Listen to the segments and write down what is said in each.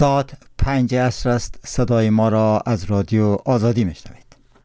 ساعت 5 عصر است. صدای ما را از رادیو آزادی میشنوید.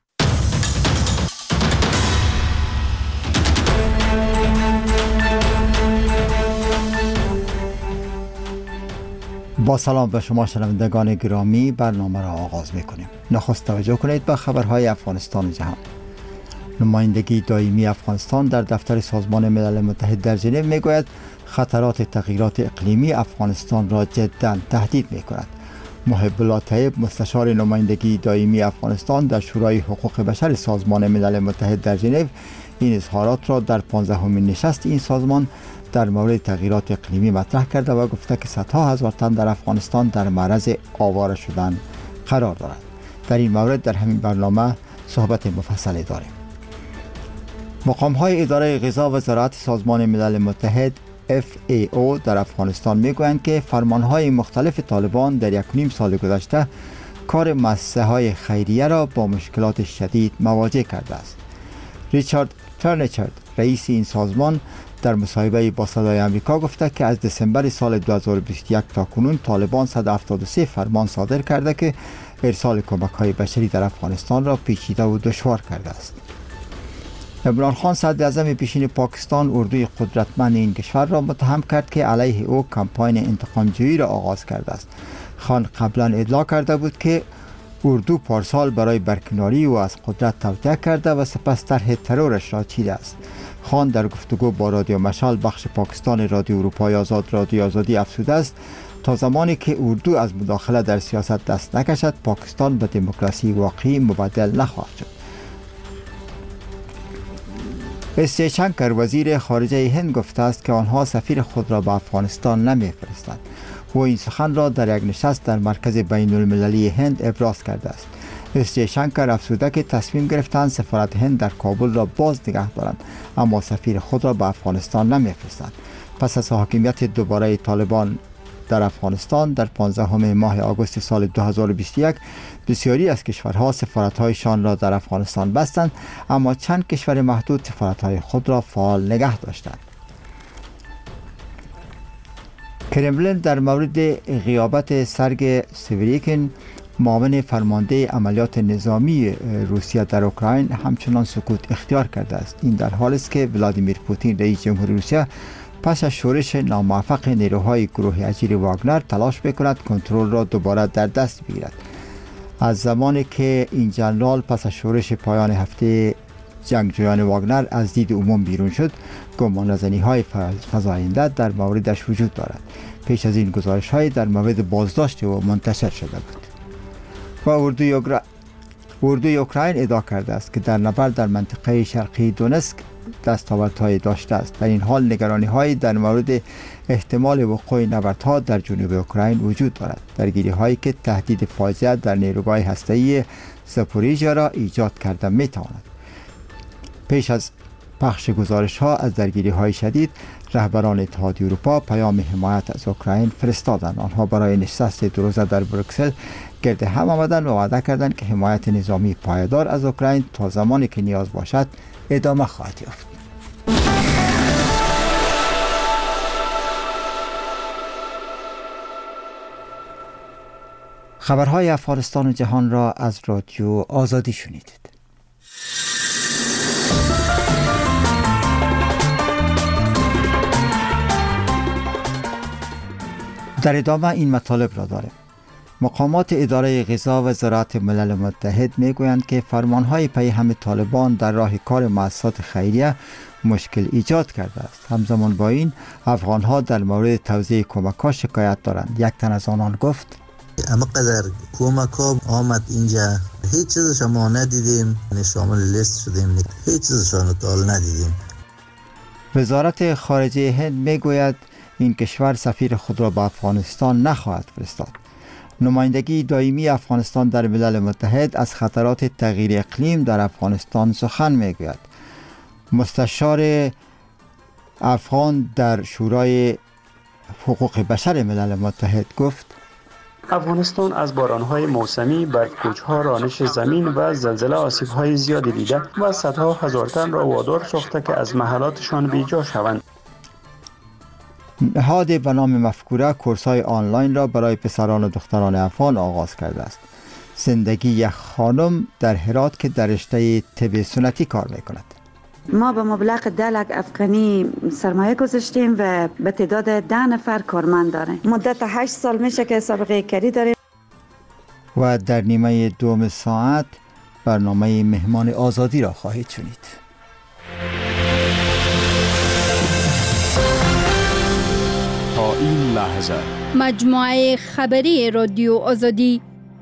با سلام به شما شنوندگان گرامی، برنامه را آغاز میکنیم. نخست توجه کنید به خبرهای افغانستان و جهان. نمایندگی دائمی افغانستان در دفتر سازمان ملل متحد در ژنو میگوید خطرات تغییرات اقلیمی افغانستان را جداً تهدید میکند. محب الله طیب، مستشار نمایندگی دائمی افغانستان در شورای حقوق بشر سازمان ملل متحد در ژنو، این اظهارات را در 15مین نشست این سازمان در مورد تغییرات اقلیمی مطرح کرده و گفته که صدها هزار تن در افغانستان در معرض آواره شدن قرار دارد. در این مورد در همین برنامه صحبت مفصلی داریم. مقام‌های اداره غذا و زراعت سازمان ملل متحد FAO در افغانستان میگویند که فرمانهای مختلف طالبان در 1.5 سال گذشته کار مؤسسه‌های خیریه را با مشکلات شدید مواجه کرده است. ریچارد ترنچرد، رئیس این سازمان، در مصاحبه با صدای آمریکا گفته که از دسامبر سال 2021 تا کنون طالبان 173 فرمان صادر کرده که ارسال کمک‌های بشری در افغانستان را پیچیده و دشوار کرده است. عمران خان، صدراعظم پیشین پاکستان، اردوی قدرتمند این کشور را متهم کرد که علیه او کمپاین انتقام‌جویی را آغاز کرده است. خان قبلا ادعا کرده بود که اردو پارسال برای برکناری او از قدرت توطئه کرده و سپس طرح ترورش را چیده است. خان در گفتگو با رادیو مشعل بخش پاکستان رادیو اروپای آزاد رادیو آزادی افزوده است تا زمانی که اردو از مداخله در سیاست دست نکشد پاکستان به دموکراسی واقعی مبدل نخواهد شد. اس جیشنکر، وزیر خارجه هند، گفته است که آنها سفیر خود را به افغانستان نمی‌فرستند. او این سخن را در یک نشست در مرکز بین المللی هند ابراز کرده است. اس جیشنکر افزوده که تصمیم گرفتند سفارت هند در کابل را باز نگه دارند اما سفیر خود را به افغانستان نمی‌فرستند. پس از حاکمیت دوباره طالبان در افغانستان در 15 ماه آگوست سال 2021 بسیاری از کشورها سفارت‌هایشان را در افغانستان بستند اما چند کشور محدود سفارت‌های خود را فعال نگه داشتند. کرملین در مورد غیابت سرگئی سوریکین، معاون فرمانده عملیات نظامی روسیه در اوکراین، همچنان سکوت اختیار کرده است. این در حالی است که ولادیمیر پوتین، رئیس جمهور روسیه، پس از شورش ناموفق نیروهای گروه اجیر واگنر تلاش می‌کند کنترل را دوباره در دست بگیرد. از زمانی که این جنرال پس از شورش پایان هفته جنگجویان واگنر از دید عموم بیرون شد، گمانه‌زنی‌های فزاینده در موردش وجود دارد. پیش از این گزارش‌های در مورد بازداشت او منتشر شده بود. و اردوی اوکراین ادعا کرده است که در نبرد در منطقه شرقی دونسک دستاوردهای داشته است. در این حال نگرانی‌هایی در مورد احتمال وقوع نبردها در جنوب اوکراین وجود دارد. درگیری‌هایی که تهدید فاجعه در نیروگاه هسته‌ای زاپوریژیا را ایجاد کرده می‌تواند. پیش از پخش گزارش‌ها از درگیری‌های شدید، رهبران اتحادیه اروپا پیام حمایت از اوکراین فرستادند. آنها برای نشست 2 روزه در بروکسل گرد هم آمدند و وعده کردند که حمایت نظامی پایدار از اوکراین تا زمانی که نیاز باشد ادامه خواهد یافت. خبرهای افغانستان و جهان را از رادیو آزادی شنیدید. در ادامه این مطالب را داریم. مقامات اداره غذا و زراعت ملل متحد میگویند که فرمانهای پیهم طالبان در راه کار مؤسسات خیریه مشکل ایجاد کرده است. همزمان با این افغانها در مورد توزیع کمک‌ها شکایت دارند. یک تن از آنان گفت: اما قدر کمک‌ها آمد اینجا هیچ چیزش ما ندیدیم، شامل لیست شدیم، هیچ چیزشان تا ندیدیم. وزارت خارجه هند میگوید این کشور سفیر خود را به افغانستان نخواهد فرستاد. نمایندگی دائمی افغانستان در ملل متحد از خطرات تغییر اقلیم در افغانستان سخن میگوید. مستشار افغان در شورای حقوق بشر ملل متحد گفت: افغانستان از بارانهای موسمی، برف‌کوچ‌ها، رانش زمین و زلزله آسیب‌های زیادی دیده و صدها هزار تن را وادار ساخته که از محلاتشان بیجا شوند. نهاد به نام مفکوره کورس‌های آنلاین را برای پسران و دختران افغان آغاز کرده است. زندگی یک خانم در هرات که در رشته طب سنتی کار می‌کند. ما به مبلغ 10 لک افغانی سرمایه گذاشتیم و به تعداد 10 نفر کارمند داریم. مدت 8 سال میشه که سابقه کاری داریم. و در نیمه دوم ساعت برنامه مهمان آزادی را خواهید شنید. تا این لحظه مجموعه خبری رادیو آزادی.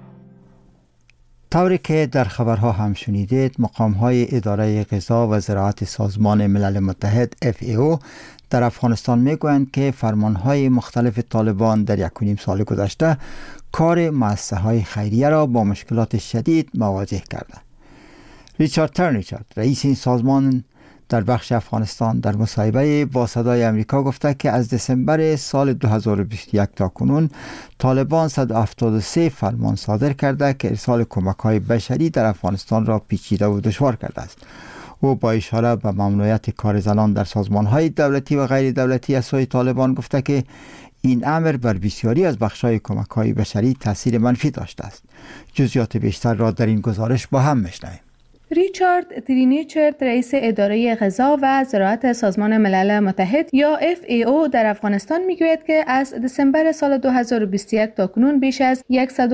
طوری که در خبرها هم شنیدید، مقام‌های اداره غذا و زراعت سازمان ملل متحد FAO در افغانستان میگویند که فرمانهای مختلف طالبان در 1.5 سال گذشته کار مؤسسه‌های خیریه را با مشکلات شدید مواجه کرده. ریچارد ترنیچارد، رئیس این سازمان در بخش افغانستان، در مصاحبه با صدای امریکا گفته که از دسامبر سال 2021 تا کنون طالبان 173 فرمان صادر کرده که ارسال کمک‌های بشری در افغانستان را پیچیده و دشوار کرده است. او با اشاره به ممنوعیت کار زنان در سازمان‌های دولتی و غیر دولتی از سوی طالبان گفته که این امر بر بسیاری از بخش‌های کمک‌های بشری تاثیر منفی داشته است. جزئیات بیشتر را در این گزارش با هم می‌شنویم. ریچارد ترینیچرد، رئیس اداره غذا و زراعت سازمان ملل متحد یا FAO در افغانستان میگوید که از دسامبر سال 2021 تا کنون بیش از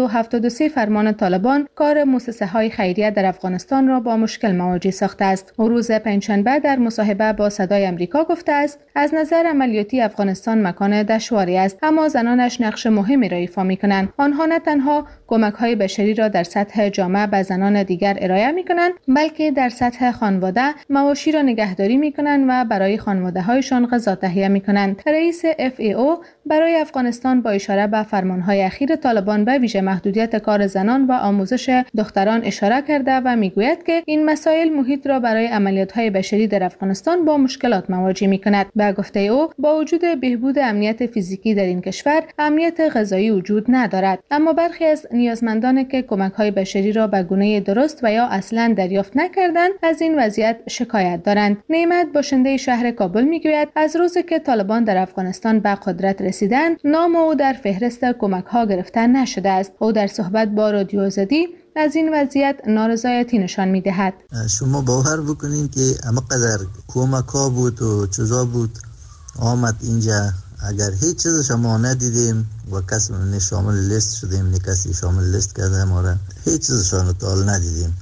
173 فرمان طالبان کار مؤسسه‌های خیریه در افغانستان را با مشکل مواجه ساخته است. او روز پنجشنبه در مصاحبه با صدای امریکا گفته است از نظر عملیاتی افغانستان مکان دشواری است، اما زنانش نقش مهمی را ایفا می‌کنند. آنها نه تنها کمک‌های بشری را در سطح جامعه به زنان دیگر ارائه می‌کنند، بلکه در سطح خانواده مواشی را نگهداری می‌کنند و برای خانواده‌هایشان غذا تهیه می‌کنند. رئیس FAO برای افغانستان با اشاره به فرمان‌های اخیر طالبان به ویژه محدودیت کار زنان و آموزش دختران اشاره کرده و میگوید که این مسائل محیط را برای عملیات‌های بشری در افغانستان با مشکلات مواجه می‌کند. به گفته او، با وجود بهبود امنیت فیزیکی در این کشور، امنیت غذایی وجود ندارد، اما برخی از نیازمندان که کمک‌های بشری را به گونه درست و یا اصلاً دریافت نکردند از این وضعیت شکایت دارند. نعمت باشنده شهر کابل میگوید از روزی که طالبان در افغانستان به قدرت رسیدند، نام او در فهرست کمک‌ها گرفته نشده است. او در صحبت با رادیو آزادی از این وضعیت نارضایتی نشان می‌دهد. شما باور بکنین که همقدر کمک‌ها بود و چیزا بود آمد اینجا، اگر هیچ چیز شما ندیدیم و کسی شامل لیست شدیم، کسی شامل لیست کرده ما را، هیچ چیزشان تا ندیدیم.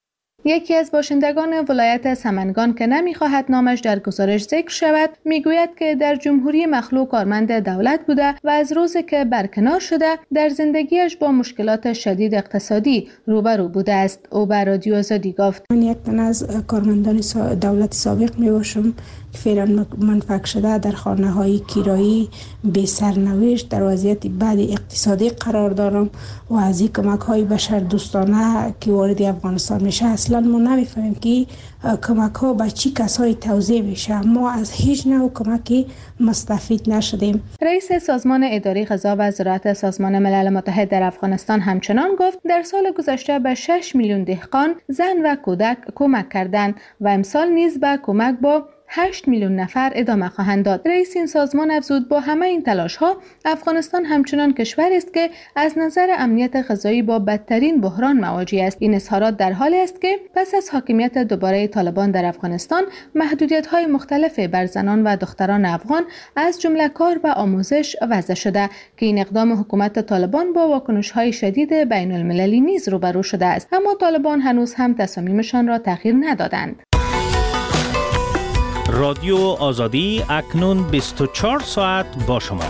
یکی از باشندگان ولایت سمنگان که نمی‌خواهد نامش در گزارش ذکر شود میگوید که در جمهوری مخلوع کارمند دولت بوده و از روزی که برکنار شده در زندگیش با مشکلات شدید اقتصادی روبرو بوده است. او به رادیو آزادی گفت: من یک تن از کارمندان دولت سابق میباشم که فعلا منفک شده در خانه‌های کرایی بی سرنوشت در وضعیت بد اقتصادی قرار دارم و از این کمک‌های بشر دوستانه که وارد افغانستان میشه اصلا ما نمیفهمیم که کمک‌ها به چی کسایی توزیع میشه. ما از هیچ نوع کمکی مستفید نشدیم. رئیس سازمان اداره غذا و زراعت سازمان ملل متحد در افغانستان همچنان گفت در سال گذشته به 6 میلیون دهقان، زن و کودک کمک کردند و امسال نیز به کمک با 8 میلیون نفر ادامه خواهند داد. رئیس این سازمان افزود با همه این تلاش‌ها افغانستان همچنان کشوری است که از نظر امنیت غذایی با بدترین بحران مواجه است. این اظهارات در حالی است که پس از حاکمیت دوباره طالبان در افغانستان محدودیت‌های مختلف بر زنان و دختران افغان از جمله کار و آموزش وضع شده که این اقدام حکومت طالبان با واکنش‌های شدید بین‌المللی نیز روبرو شده است. اما طالبان هنوز هم تصامیمشان را تغییر ندادند. رادیو آزادی اکنون 24 ساعت با شما.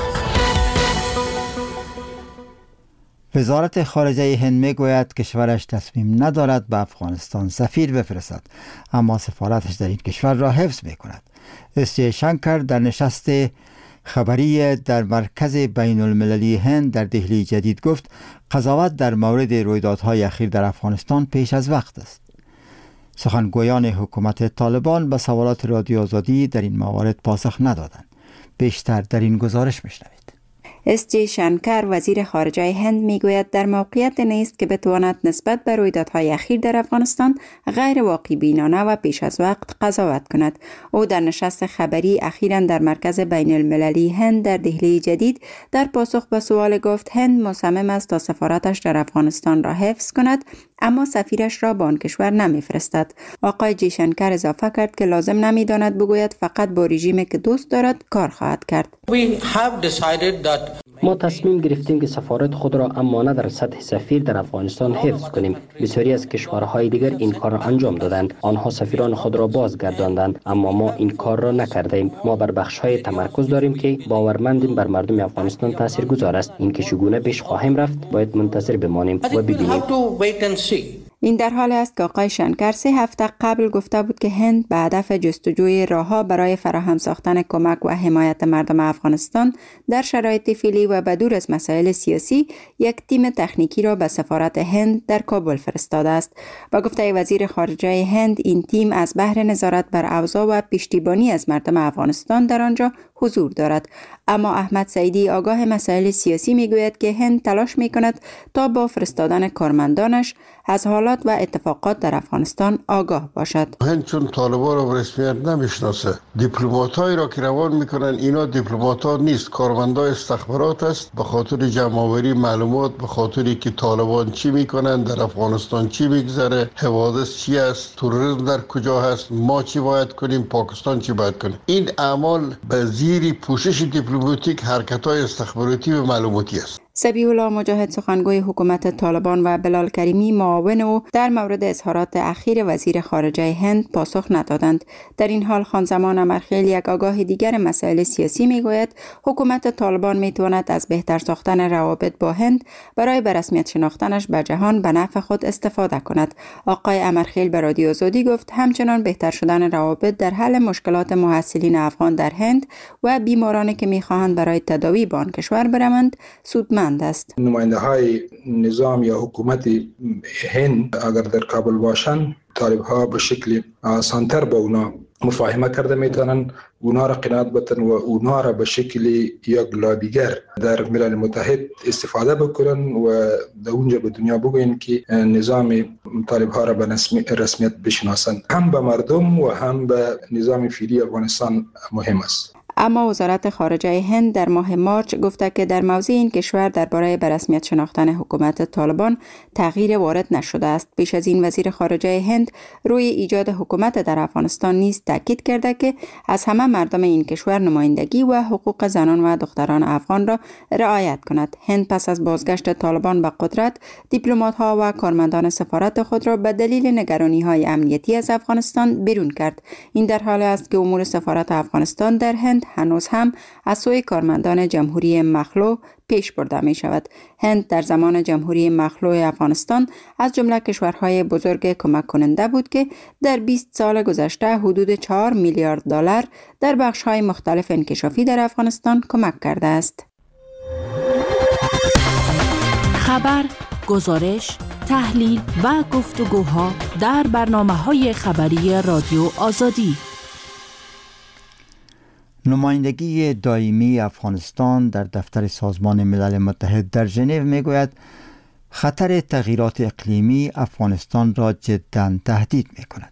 وزارت خارجه هند میگوید کشورش تصمیم ندارد به افغانستان سفیر بفرستد، اما سفارتش در این کشور را حفظ میکند. اس جی شنکر در نشست خبری در مرکز بین المللی هند در دهلی جدید گفت قضاوت در مورد رویدادهای اخیر در افغانستان پیش از وقت است. سخنگویان حکومت طالبان به سوالات رادیو آزادی در این موارد پاسخ ندادند. بیشتر در این گزارش میشنوید. اس جی شنکر وزیر خارجه هند میگوید در موقعیت نیست که بتواند نسبت به رویدادهای اخیر در افغانستان غیر واقع بینانه و پیش از وقت قضاوت کند. او در نشست خبری اخیراً در مرکز بین المللی هند در دهلی جدید در پاسخ به سوال گفت هند مصمم است تا سفارتش در افغانستان را حفظ کند، اما سفیرش را به آن کشور نمیفرستد. آقای جی شنکر اضافه کرد که لازم نمیداند بگوید فقط با رژیمی که دوست دارد کار خواهد کرد. ما تصمیم گرفتیم که سفارت خود را امانه در سطح سفیر در افغانستان حفظ کنیم. بسیاری از کشورهای دیگر این کار را انجام دادند. آنها سفیران خود را بازگرداندند، اما ما این کار را نکردیم. ما بر بخش‌های تمرکز داریم که باورمندیم بر مردم افغانستان تاثیرگذار است. این که چگونه پیش خواهیم رفت باید منتظر بمانیم و ببینیم. این در حال است که آقای شنکر 3 هفته قبل گفته بود که هند به هدف جستجوی راه‌ها برای فراهم ساختن کمک و حمایت مردم افغانستان در شرایط فعلی و بدور از مسائل سیاسی یک تیم تکنیکی را به سفارت هند در کابل فرستاده است. با گفته وزیر خارجه هند این تیم از بهر نظارت بر اوضاع و پشتیبانی از مردم افغانستان در آنجا حضور دارد. اما احمد سعیدی آگاه مسائل سیاسی میگوید که هند تلاش میکند تا با فرستادن کارمندانش از حالات و اتفاقات در افغانستان آگاه باشد. هند چون طالبان را به رسمیت نمیشناسه، دیپلمات‌هایی را که روان میکنن اینا دیپلمات‌ها نیست، کارمندای استخبارات است. به خاطر جمع‌آوری معلومات، به خاطری که طالبان چی میکنن در افغانستان، چی میگذره، حوادث چی است، تروریسم در کجا هست، ما چی باید کنیم، پاکستان چی باید کنه. این اعمال به زیر پوشش دیپلماتیک حرکت‌های استخباراتی و معلوماتی است. سبیح الله مجاهد سخنگوی حکومت طالبان و بلال کریمی معاون او در مورد اظهارات اخیر وزیر خارجه هند پاسخ ندادند. در این حال خانزمان امرخیل یک آگاه دیگر مسائل سیاسی میگوید حکومت طالبان میتواند از بهتر ساختن روابط با هند برای به رسمیت شناختنش به جهان به نفع خود استفاده کند. آقای امرخیل به رادیو آزادی گفت همچنان بهتر شدن روابط در حل مشکلات محصلین افغان در هند و بیمارانی که میخواهند برای تداوی به آن کشور بروند سودمند است. نماینده های نظام یا حکومت هند اگر در کابل باشند، طالب ها به شکل آسانتر با اونا مفاهمه کرده میتونن، اونا را قناعت بتن و اونا را به شکل یک لابیگر در ملل متحد استفاده بکنن و در اونجا به دنیا بگوین که نظام طالب ها را به رسمیت بشناسن. هم به مردم و هم به نظام فعلی افغانستان مهم است. اما وزارت خارجه هند در ماه مارچ گفته که در موضوع این کشور درباره به رسمیت شناختن حکومت طالبان تغییر وارد نشده است. پیش از این وزیر خارجه هند روی ایجاد حکومت در افغانستان نیز تاکید کرده که از همه مردم این کشور نمایندگی و حقوق زنان و دختران افغان را رعایت کند. هند پس از بازگشت طالبان به قدرت دیپلمات‌ها و کارمندان سفارت خود را به دلیل نگرانی‌های امنیتی از افغانستان بیرون کرد. این در حال است که امور سفارت افغانستان در هند هنوز هم از سوی کارمندان جمهوری مخلوع پیش برده می شود. هند در زمان جمهوری مخلوع افغانستان از جمله کشورهای بزرگ کمک کننده بود که در 20 سال گذشته حدود 4 میلیارد دلار در بخش‌های مختلف انکشافی در افغانستان کمک کرده است. خبر، گزارش، تحلیل و گفتگوها در برنامه‌های خبری رادیو آزادی. نمایندگی دائمی افغانستان در دفتر سازمان ملل متحد در ژنو میگوید خطر تغییرات اقلیمی افغانستان را جداً تهدید میکند.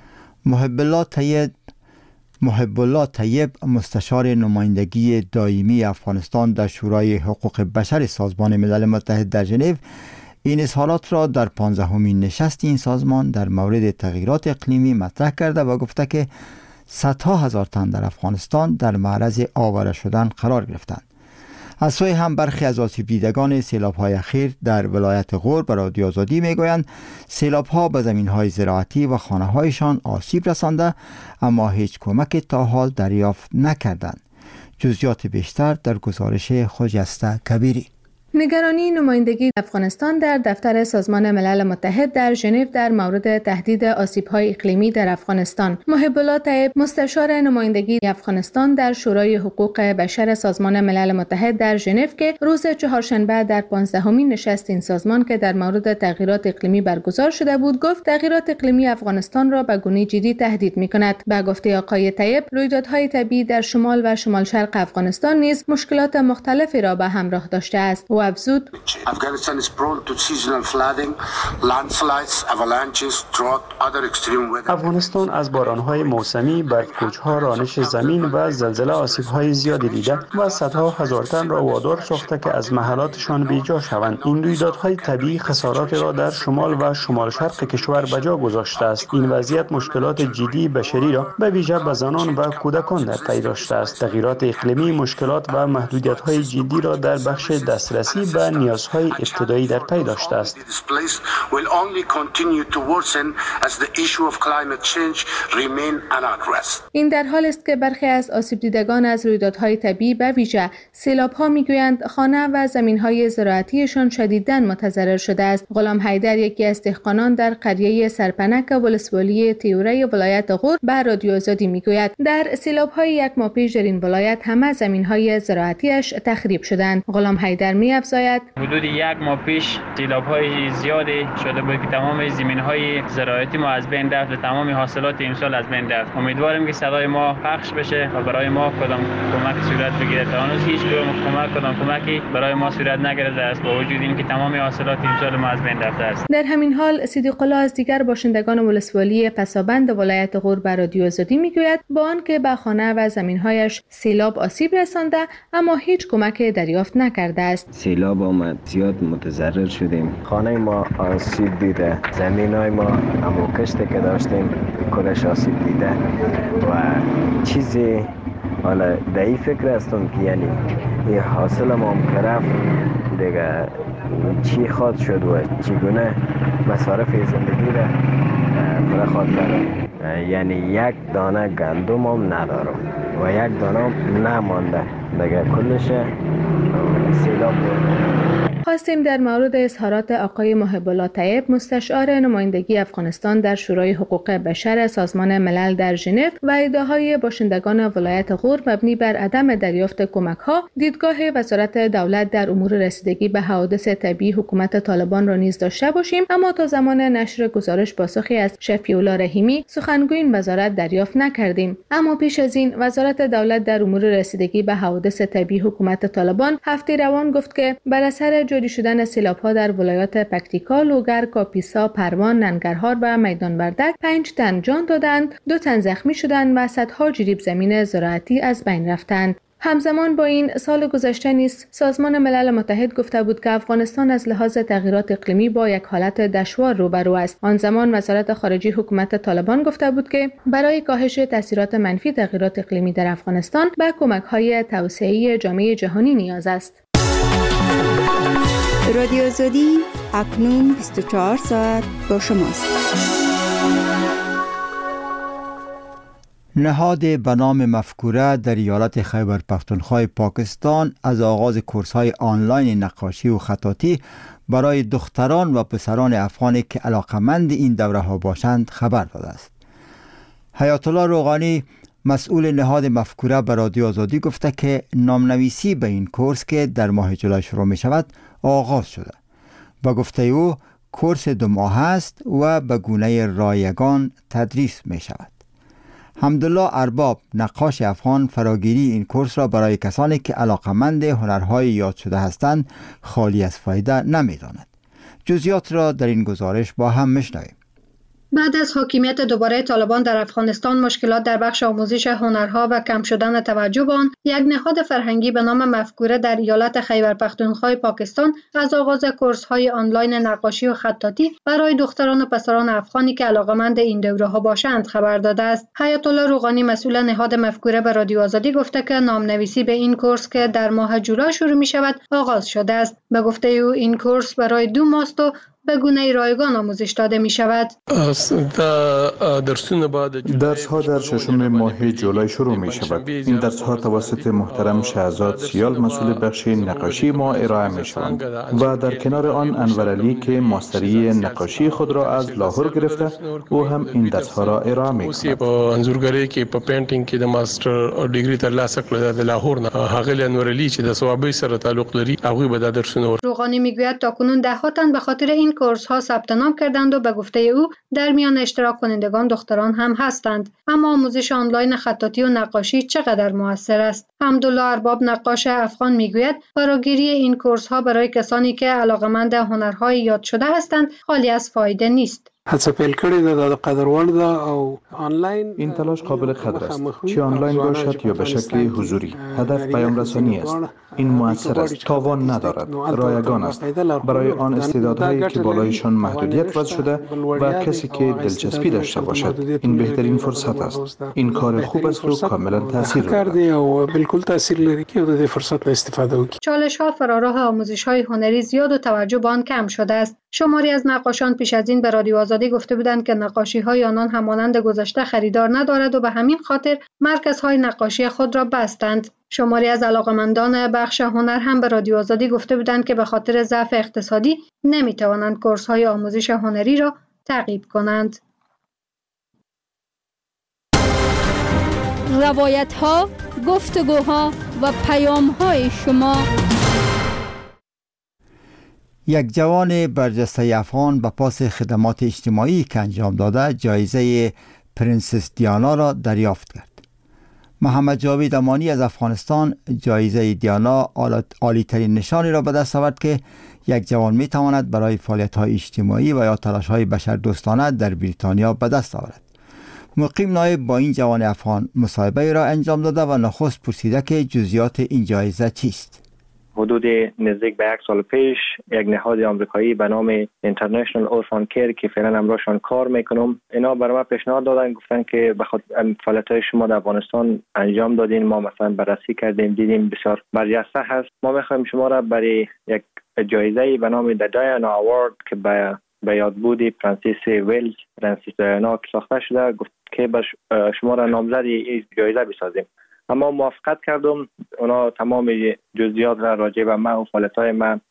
محب الله طیب مستشار نمایندگی دائمی افغانستان در شورای حقوق بشر سازمان ملل متحد در ژنو این اظهارات را در 15مین نشست این سازمان در مورد تغییرات اقلیمی مطرح کرده و گفته که صدها هزار تن در افغانستان در معرض آواره شدن قرار گرفتند. از سوی هم برخی از آسیب دیدگان سیلاب‌های اخیر در ولایت غور به رادیو آزادی میگویند سیلاب‌ها به زمین‌های زراعتی و خانه‌هایشان آسیب رسانده اما هیچ کمک تا حال دریافت نکردند. جزئیات بیشتر در گزارش خجسته کبیری. نگرانی نمایندگی افغانستان در دفتر سازمان ملل متحد در ژنو در مورد تهدید آسیب‌های اقلیمی در افغانستان. محب الله طیب، مستشار نمایندگی افغانستان در شورای حقوق بشر سازمان ملل متحد در ژنو که روز چهارشنبه در 15مین نشست این سازمان که در مورد تغییرات اقلیمی برگزار شده بود، گفت تغییرات اقلیمی افغانستان را به گونه جدی تهدید می‌کند. به گفته آقای طیب، رویدادهای طبیعی در شمال و شمال شرق افغانستان نیز مشکلات مختلفی را به همراه داشته است. و افزود افغانستان از بارانهای موسمی، برف‌کوچ‌ها، رانش زمین و زلزله آسیب‌های زیادی دیده و صدها هزار تن را وادار ساخته که از محلاتشان بیجا شوند. این رویدادهای طبیعی خسارات را در شمال و شمال شرق کشور بجا گذاشته است. این وضعیت مشکلات جدی بشری را به ویژه به زنان و کودکان در پی داشته است. تغییرات اقلیمی مشکلات و محدودیت‌های جدی را در بخش دسترسی به نیازهای ابتدایی در پی داشته است. این در حال است که برخی از آسیب دیدگان از رویدادهای طبیعی به ویژه سیلاب‌ها میگویند خانه و زمین‌های زراعتیشان شدیداً متضرر شده است. غلام حیدر، یکی از دهقانان در قریه سرپنک ولسوالی تیوره ولایت غور، به رادیو آزادی میگوید در سیلاب‌های یک ماه پیش در این ولایت همه زمین‌های زراعتیش تخریب شدند. غلام حیدر می‌افزاید حدود یک ماه پیش سیلاب‌های زیادی شده بود که تمام زمین‌های زراعتی ما از بین رفت و تمام حاصلات امسال از بین رفت. امیدوارم که صدای ما پخش بشه و برای ما کدام کمک صورت بگیره. تا هنوز هیچ کمکی برای ما صورت نگرفته است با وجود اینکه تمام حاصلات امسال ما از بین رفته است. در همین حال صدیق الله از دیگر باشندگان ولسوالی پسابند ولایت غور به رادیو آزادی میگوید با آنکه به خانه و زمین‌هایش سیلاب آسیب رسانده اما هیچ کمک دریافت نکرده است. سیلاب آمد، زیاد متضرر شدیم. خانه ما آسیب دیده، زمین‌های ما همون کشتی که داشتیم کلش آسیب دیده و چیزی حالا در این فکر هستم که یعنی این حاصل ما هم کرف دیگه چی خواد شد و چگونه مصارف زندگی را برخواد دارم. یعنی یک دانه گندم هم ندارم و یک دانه هم نمانده دیگه کلش سیلاب بود. خواستیم در مورد اظهارات آقای محب الله طیب، مستشار نمایندگی افغانستان در شورای حقوق بشر سازمان ملل در ژنو و ادعاهای باشندگان ولایت غور مبنی بر عدم دریافت کمک‌ها، دیدگاه وزارت دولت در امور رسیدگی به حوادث طبیعی حکومت طالبان را نیز داشته باشیم، اما تا زمان نشر گزارش پاسخی از شفیع الله رحیمی، سخنگوی این وزارت دریافت نکردیم. اما پیش از این وزارت دولت در امور رسیدگی به حوادث طبیعی حکومت طالبان هفته روان گفت که بر اثر جاری شدن سیلاب‌ها در ولایات پکتیکا، لوگر، کاپیسا، پروان، ننگرهار و میدان وردک 5 تن جان دادند، 2 تن زخمی شدند و صدها جریب زمین زراعتی از بین رفتند. همزمان با این سال گذشته نیز سازمان ملل متحد گفته بود که افغانستان از لحاظ تغییرات اقلیمی با یک حالت دشوار روبرو است. آن زمان وزارت خارجه حکومت طالبان گفته بود که برای کاهش تاثیرات منفی تغییرات اقلیمی در افغانستان به کمک‌های توسعه‌ای جامعه جهانی نیاز است. رادیو آزادی اکنون 24 ساعت با شماست. نهاد به نام مفکوره در ایالت خیبر پختونخوا پاکستان از آغاز کورس‌های آنلاین نقاشی و خطاطی برای دختران و پسران افغانی که علاقمند این دوره‌ها باشند خبر داده است. حیات الله روغانی مسئول نهاد مفکوره به رادیو آزادی گفته که نامنویسی به این کورس که در ماه جولای شروع می شود آغاز شده. با گفته او کورس 2 ماه است و به گونه رایگان تدریس می شود. حمدالله ارباب نقاش افغان فراگیری این کورس را برای کسانی که علاقمند هنرهای یاد شده هستند خالی از فایده نمی داند. جزئیات را در این گزارش با هم میشنویم. بعد از حاکمیت دوباره طالبان در افغانستان، مشکلات در بخش آموزش هنرها و کم شدن توجه به آن، یک نهاد فرهنگی به نام مفکوره در ایالت خیبر پختونخوا پاکستان از آغاز کورس‌های آنلاین نقاشی و خطاطی برای دختران و پسران افغانی که علاقه‌مند این دوره‌ها باشند خبر داده است. حیات الله روغانی مسئول نهاد مفکوره به رادیو آزادی گفته که نامنویسی به این کورس که در ماه جولای شروع می‌شود آغاز شده است. به گفته او این کورس برای 2 ماه است و به گونه رایگان آموزش داده می شود. درس ها در ششم ماه جولای شروع می شود. این درس ها توسط محترم شهزاد سیال مسئول بخش نقاشی ما ارائه می شوند و در کنار آن انور علی که ماستری نقاشی خود را از لاهور گرفته او هم این درس ها را ارائه می کند. انځورګری کې په پینټینګ کې د ماستر ډیګري ترلاسه کړل د لاهور نه هغه انور علی چې د ثوابي سره تعلق لري هغه به د درسونه. روغانی میگوید تاکنون ده‌ها تن به خاطر این کورس ها ثبت نام کردند و به گفته او در میان اشتراک کنندگان دختران هم هستند. اما آموزش آنلاین خطاطی و نقاشی چقدر مؤثر است؟ حمدالله ارباب نقاش افغان میگوید فراگیری این کورس ها برای کسانی که علاقمند هنرهای یاد شده هستند خالی از فایده نیست. این تلاش قابل قدر است، چه آنلاین باشد یا به شکل حضوری. هدف پیام رسانی است. این مؤثر است، تاوان ندارد، رایگان است برای آن استعدادهایی که بالایشان محدودیت وضع شده و کسی که دلچسپی داشته باشد. این بهترین فرصت است. این کار خوب است و کاملا تاثیر دارد. چالش‌ها فراراه آموزش‌های هنری زیاد و توجه به آن کم شده است. شماری از نقاشان پیش از این به رادیو آزادی گفته بودند که نقاشی‌های آنان همانند گذشته خریدار ندارد و به همین خاطر مرکزهای نقاشی خود را بستند. شماری از علاقمندان بخش هنر هم به رادیو آزادی گفته بودند که به خاطر ضعف اقتصادی نمی‌توانند کورس‌های آموزش هنری را تعقیب کنند. روایت‌ها، گفتگوها و پیام‌های شما. یک جوان برجسته افغان به پاس خدمات اجتماعی که انجام داده جایزه پرنسس دیانا را دریافت کرد. محمد جاوید امانی از افغانستان جایزه دیانا عالی‌ترین نشانی را به دست آورد که یک جوان می تواند برای فعالیت‌های اجتماعی و یا تلاش‌های بشردوستانه در بریتانیا به دست آورد. مقیم نایب با این جوان افغان مصاحبه را انجام داده و نخست پرسیده که جزئیات این جایزه چیست. حدود نزدیک به 1 سال پیش یک نهاد آمریکایی به نام International Orphan Care که فعلا همراهشان کار میکنم، اینا برای من پیشنهاد دادن، گفتن که بخاطر فعالیت‌های شما در افغانستان انجام دادین، ما مثلا بررسی کردیم دیدیم بسیار برجسته هست، ما میخوایم شما را برای یک جایزه به نام The Diana Award که به یادبود پرنسس ویلز پرنسس دیانا که ساخته شده، گفت که شما را نامزد این جایزه بسازیم. اما موافقت کردم. اونا تمام جزئیات را راجع به من و فعالیت‌های من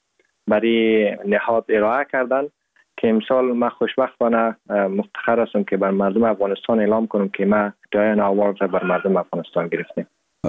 برای نهاد ارائه کردن که امسال من خوشبختانه مفتخر هستم که بر مردم افغانستان اعلام کنم که من دیانا اوارد را بر مردم افغانستان گرفتیم.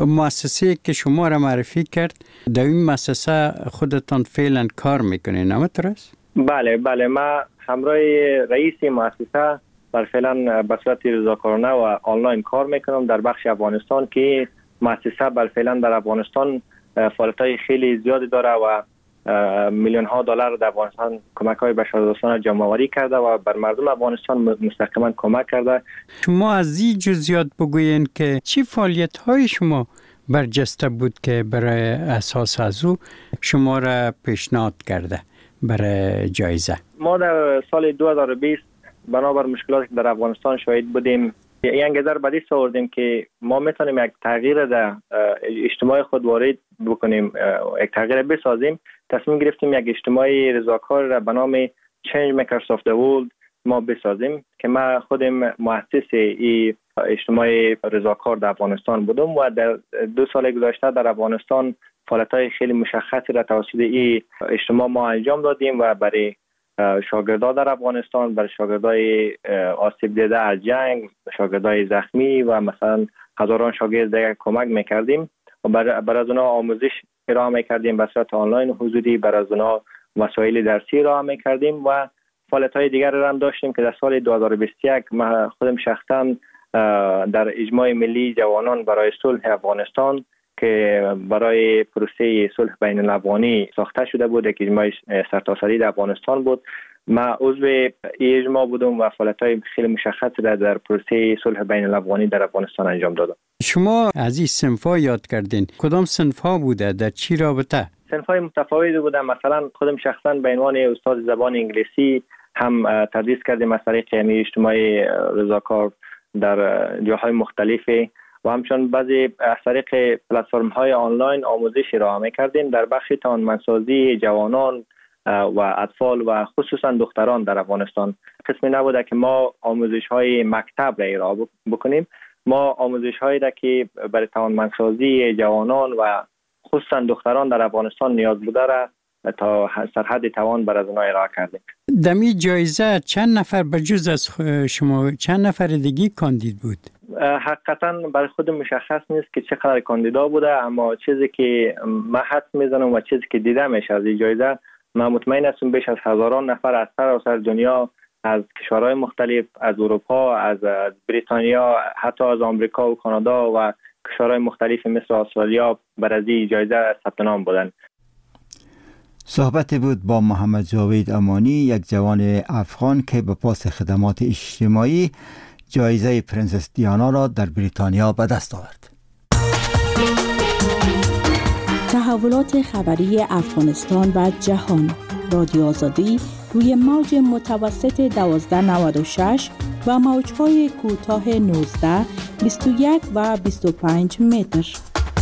مؤسسه که شما را معرفی کرد در این مؤسسه خودتان فعلا کار میکنین، همینطور است؟ بله من همراه رئیس مؤسسه بر فعلا به صورت رضاکارانه و آنلاین کار میکنم در بخش افغانستان که مؤسسه بر فعلا در افغانستان فعالیت‌های خیلی زیادی داره و میلیون ها دلار در افغانستان کمک‌های بشردوستانه جمع‌آوری کرده و بر مردم افغانستان مستقیما کمک کرده. شما از این جزئیات بگوین که چی فعالیت‌های شما برجسته بود که برای اساس از او شما را پیشنهاد کرده برای جایزه؟ ما در سال 2020 بنابر مشکلاتی که در افغانستان شاهد بودیم یک انگیزه رو بدیست آوردیم که ما میتونیم یک تغییر در اجتماع خود وارد بکنیم، یک تغییر بسازیم. تصمیم گرفتیم یک اجتماعی رضاکار را به نام Change Makers of the World ما بسازیم که من خودم مؤسس این اجتماع رضاکار در افغانستان بودم و در 2 سال گذشته در افغانستان فعالیت‌های خیلی مشخصی را توسط این اجتماع ما انجام دادیم و برای شاگردان در افغانستان، برای شاگردای آسیب دیده از جنگ، شاگردای زخمی و مثلا هزاران شاگرد دیگر کمک میکردیم و برای از اونها آموزش ارائه میکردیم به صورت آنلاین و حضوری، برای از اونها مسائل درسی ارائه میکردیم و فعالیت‌های دیگر را هم داشتیم که در سال 2021 من خودم شخصا در اجماع ملی جوانان برای صلح افغانستان که برای پروسه صلح بین الافغانی ساخته شده بود، یک اجماع سرتاسری در افغانستان بود. من عضو این اجماع بودم و فعالیت‌های خیلی مشخصی را در پروسه صلح بین الافغانی در افغانستان انجام دادم. شما از این صنف‌ها یاد کردین، کدام صنف‌ها بوده، در چی رابطه؟ صنف‌های متفاوتی بوده. مثلا خودم شخصا به عنوان استاد زبان انگلیسی هم تدریس کردیم از طریق اجتماع رضاکار در جاهای مختلفی و همچنین بعضی از طریق پلتفرم‌های آنلاین آموزش ارائه می‌کردیم. در بخش توانمندسازی جوانان و اطفال و خصوصا دختران در افغانستان. قسمی نبوده که ما آموزش های مکتب را ارائه بکنیم. ما آموزش هایی را که برای توانمندسازی جوانان و خصوصا دختران در افغانستان نیاز بوده را تا سرحد توان بر از اونها ارائه کردیم. دمی جایزه چند نفر بجز از شما چند نفر دیگه کاندید بود؟ حقیقتا برای خود مشخص نیست که چقدر کاندیدا بوده، اما چیزی که من حدس میزنم و چیزی که دیده میشه از این جایزه، من مطمئن هستم بیش از هزاران نفر از سراسر دنیا، از کشورهای مختلف، از اروپا، از بریتانیا، حتی از آمریکا و کانادا و کشورهای مختلف مثل استرالیا برای این جایزه ثبت نام بودند. صحبت بود با محمد جاوید امانی، یک جوان افغان که به پاس خدمات اجتماعی جایزه پرنسس دیانا را در بریتانیا به دست آورد. تحولات خبری افغانستان و جهان. رادیو آزادی روی موج متوسط 1296 و موج‌های کوتاه 19، 21 و 25 متر.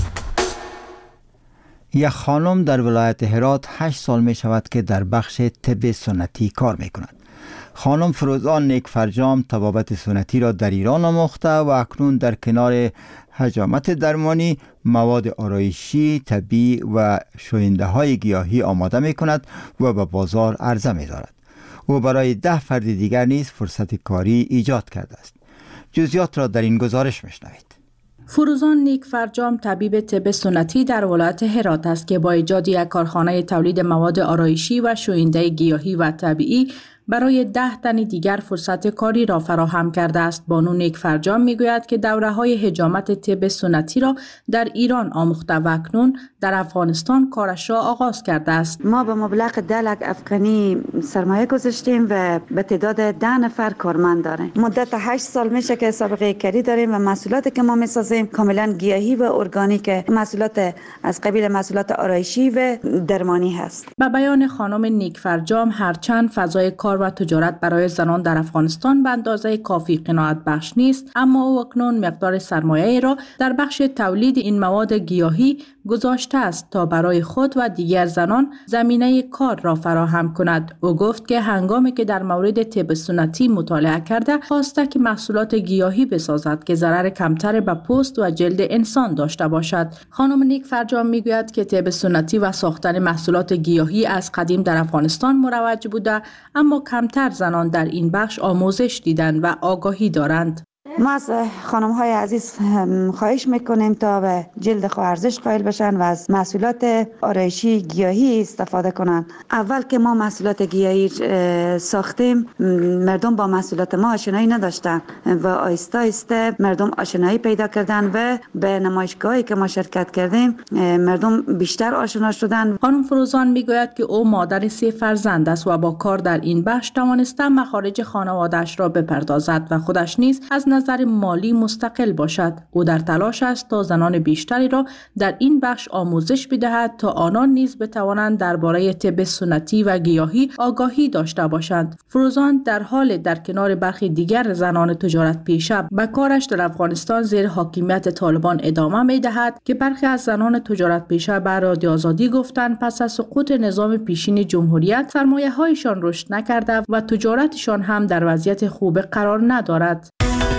یک خانم در ولایت هرات 8 سال می شود که در بخش طب سنتی کار می کند. خانم فروزان نیک فرجام طبابت سنتی را در ایران آموخته و اکنون در کنار حجامت درمانی مواد آرایشی، طبی و شوینده های گیاهی آماده می کند و به بازار عرضه می دارد. او برای 10 فرد دیگر نیز فرصت کاری ایجاد کرده است. جزئیات را در این گزارش میشنوید. فروزان نیک فرجام طبیب طب سنتی در ولایت هرات است که با ایجاد یک کارخانه تولید مواد آرایشی و شوینده گیاهی و طبیعی برای 10 تن دیگر فرصت کاری را فراهم کرده است. بانو نیک فرجام میگوید که دوره‌های حجامت طب سنتی را در ایران آموخته و اکنون در افغانستان کارش را آغاز کرده است. ما به مبلغ 10 لک افغانی سرمایه گذاشتیم و به تعداد 10 نفر کارمند داریم. مدت 8 سال میشه که سابقه کاری داریم و محصولاتی که ما میسازیم کاملا گیاهی و ارگانیک، محصولات از قبیل محصولات آرایشی و درمانی هست. به بیان خانم نیک فرجام، هرچند فضای کار و تجارت برای زنان در افغانستان به اندازه کافی قناعت بخش نیست، اما او اکنون مقدار سرمایه را در بخش تولید این مواد گیاهی گذاشته است تا برای خود و دیگر زنان زمینه کار را فراهم کند. او گفت که هنگامی که در مورد طب سنتی مطالعه کرده، خواسته که محصولات گیاهی بسازد که ضرر کمتر به پوست و جلد انسان داشته باشد. خانم نیک فرجام میگوید که طب سنتی و ساختن محصولات گیاهی از قدیم در افغانستان مروج بوده، اما کمتر زنان در این بخش آموزش دیدند و آگاهی دارند. ما از خانم های عزیز خواهش میکنیم تا به جلد خود ارزش قائل بشن و از محصولات آرایشی گیاهی استفاده کنن. اول که ما محصولات گیاهی ساختیم، مردم با محصولات ما آشنایی نداشتن و آهسته آهسته مردم آشنایی پیدا کردن و به نمایشگاهی که ما شرکت کردیم مردم بیشتر آشنا شدن. خانم فروزان میگوید که او مادر 3 فرزند است و با کار در این بخش توانسته مخارج خانواده‌اش را بپردازد و خودش نیز از نظر مالی مستقل باشد. او در تلاش است تا زنان بیشتری را در این بخش آموزش بدهد تا آنان نیز بتوانند درباره طب سنتی و گیاهی آگاهی داشته باشند. فروزان در حال در کنار برخی دیگر زنان تجارت پیشه به کارش در افغانستان زیر حاکمیت طالبان ادامه می‌دهد که برخی از زنان تجارت پیشه به رادیو آزادی گفتند پس از سقوط نظام پیشین جمهوریت سرمایه‌هایشان رشد نکرده و تجارتشان هم در وضعیت خوب قرار ندارد.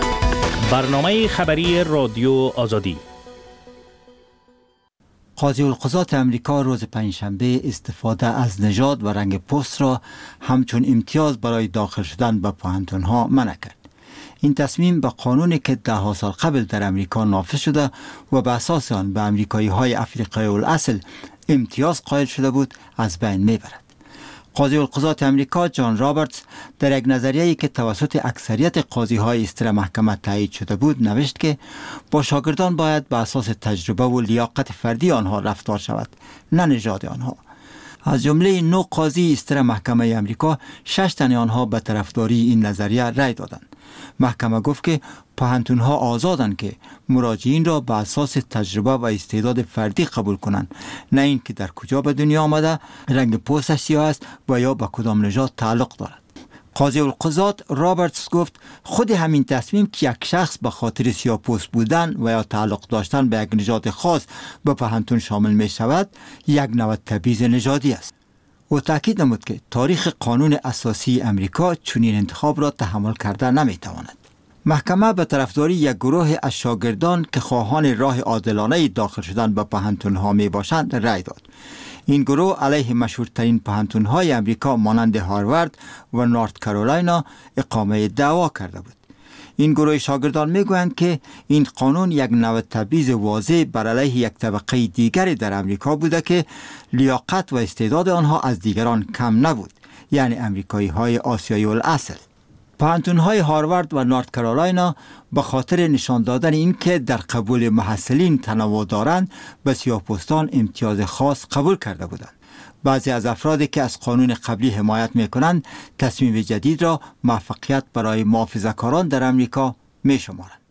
برنامه خبری رادیو آزادی. قاضی القضات امریکا روز پنجشنبه استفاده از نژاد و رنگ پوست را همچون امتیاز برای داخل شدن به پوهنتون‌ها منع کرد. این تصمیم به قانونی که 10 سال قبل در امریکا نافذ شده و به اساس آن به امریکایی‌های افریقایی الاصل امتیاز قائل شده بود از بین میبرد. قاضی القضات امریکا جان رابرتس در یک نظریه‌ای که توسط اکثریت قاضی‌های استر محکمه تایید شده بود نوشت که با شاگردان باید به اساس تجربه و لیاقت فردی آنها رفتار شود، نه نژاد آنها. از جمله 9 قاضی استر محکمه امریکا 6 تن آنها به طرفداری این نظریه رأی دادند. محکمه گفت که پوهنتون‌ها آزادند که مراجعین را به اساس تجربه و استعداد فردی قبول کنند، نه اینکه در کجا به دنیا آمده، رنگ پوستش سیاه است و یا به کدام نژاد تعلق دارد. قاضی القضات رابرتس گفت خود همین تصمیم که یک شخص به خاطر سیاه‌پوست بودن و یا تعلق داشتن به یک نژاد خاص به پوهنتون شامل می شود، یک نوع تبعیض نژادی است. او تاکید نمود که تاریخ قانون اساسی امریکا چنین انتخاب را تحمل کرده نمیتواند. محکمه به طرفداری یک گروه از شاگردان که خواهان راه عادلانه داخل شدن به پانتون‌ها می باشند رأی داد. این گروه علیه مشهورترین پانتون‌های امریکا مانند هاروارد و نورت کارولاینا اقامه دعوا کرده بود. این گروه شاگردان میگویند که این قانون یک نوع تبعیض واضح بر علیه یک طبقه دیگری در امریکا بوده که لیاقت و استعداد آنها از دیگران کم نبود، یعنی امریکایی های آسیایی الاصل. پانتون‌های هاروارد و نورت کارولاینا به خاطر نشان دادن این که در قبول محصلین تنوع دارند به سیاه‌پوستان امتیاز خاص قبول کرده بودند. بعضی از افرادی که از قانون قبلی حمایت می‌کنند تصمیم جدید را موفقیت برای محافظه‌کاران در امریکا می‌شمارند.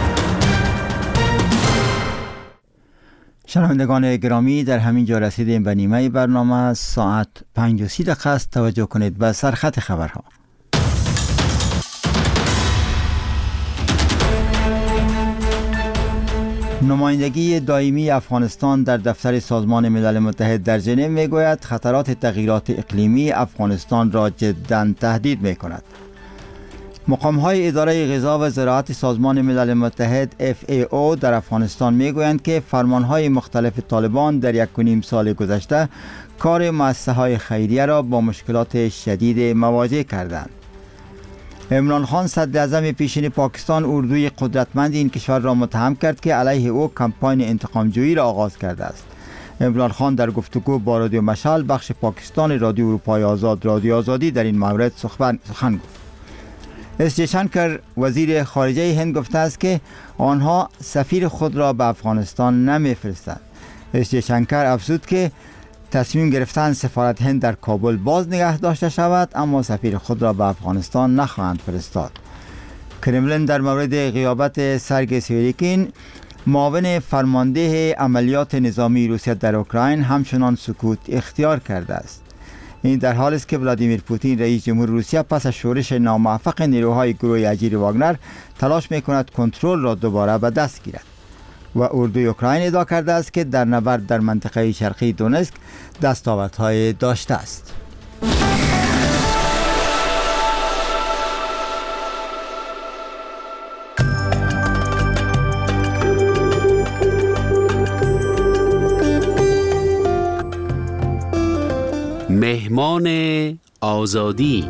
شنوندگان گرامی، در همین جا رسیدیم به نیمه برنامه. ساعت 5:30 است. توجه کنید به سرخط خبرها. نمایندگی دائمی افغانستان در دفتر سازمان ملل متحد در ژنو میگوید خطرات تغییرات اقلیمی افغانستان را جداً تهدید میکند. مقام‌های اداره غذا و زراعت سازمان ملل متحد FAO در افغانستان میگویند که فرمانهای مختلف طالبان در 1.5 سال گذشته کار مؤسسه‌های خیریه را با مشکلات شدید مواجه کردند. عمران خان صدراعظم پیشین پاکستان اردوی قدرتمند این کشور را متهم کرد که علیه او کمپاین انتقام‌جویی را آغاز کرده است. عمران خان در گفتگو با رادیو مشعل بخش پاکستان رادیو اروپای آزاد رادیو آزادی در این مورد سخن گفت. اس جیشنکر وزیر خارجه هند گفته است که آنها سفیر خود را به افغانستان نمی‌فرستند. اس جیشنکر افزود که تصمیم گرفتن سفارت هند در کابل باز نگه داشته شود، اما سفیر خود را به افغانستان نخواهند فرستاد. کرملین در مورد غیابت سرگئی سویریکین معاون فرمانده عملیات نظامی روسیه در اوکراین همچنان سکوت اختیار کرده است. این در حالی است که ولادیمیر پوتین رئیس جمهور روسیه پس از شورش ناموفق نیروهای گروه اجیر واگنر تلاش می‌کند کنترل را دوباره به دست گیرد. و اردوی اوکراین ادعا کرده است که در نبرد در منطقه شرقی دونسک دستاوردهای داشته است. مهمان آزادی.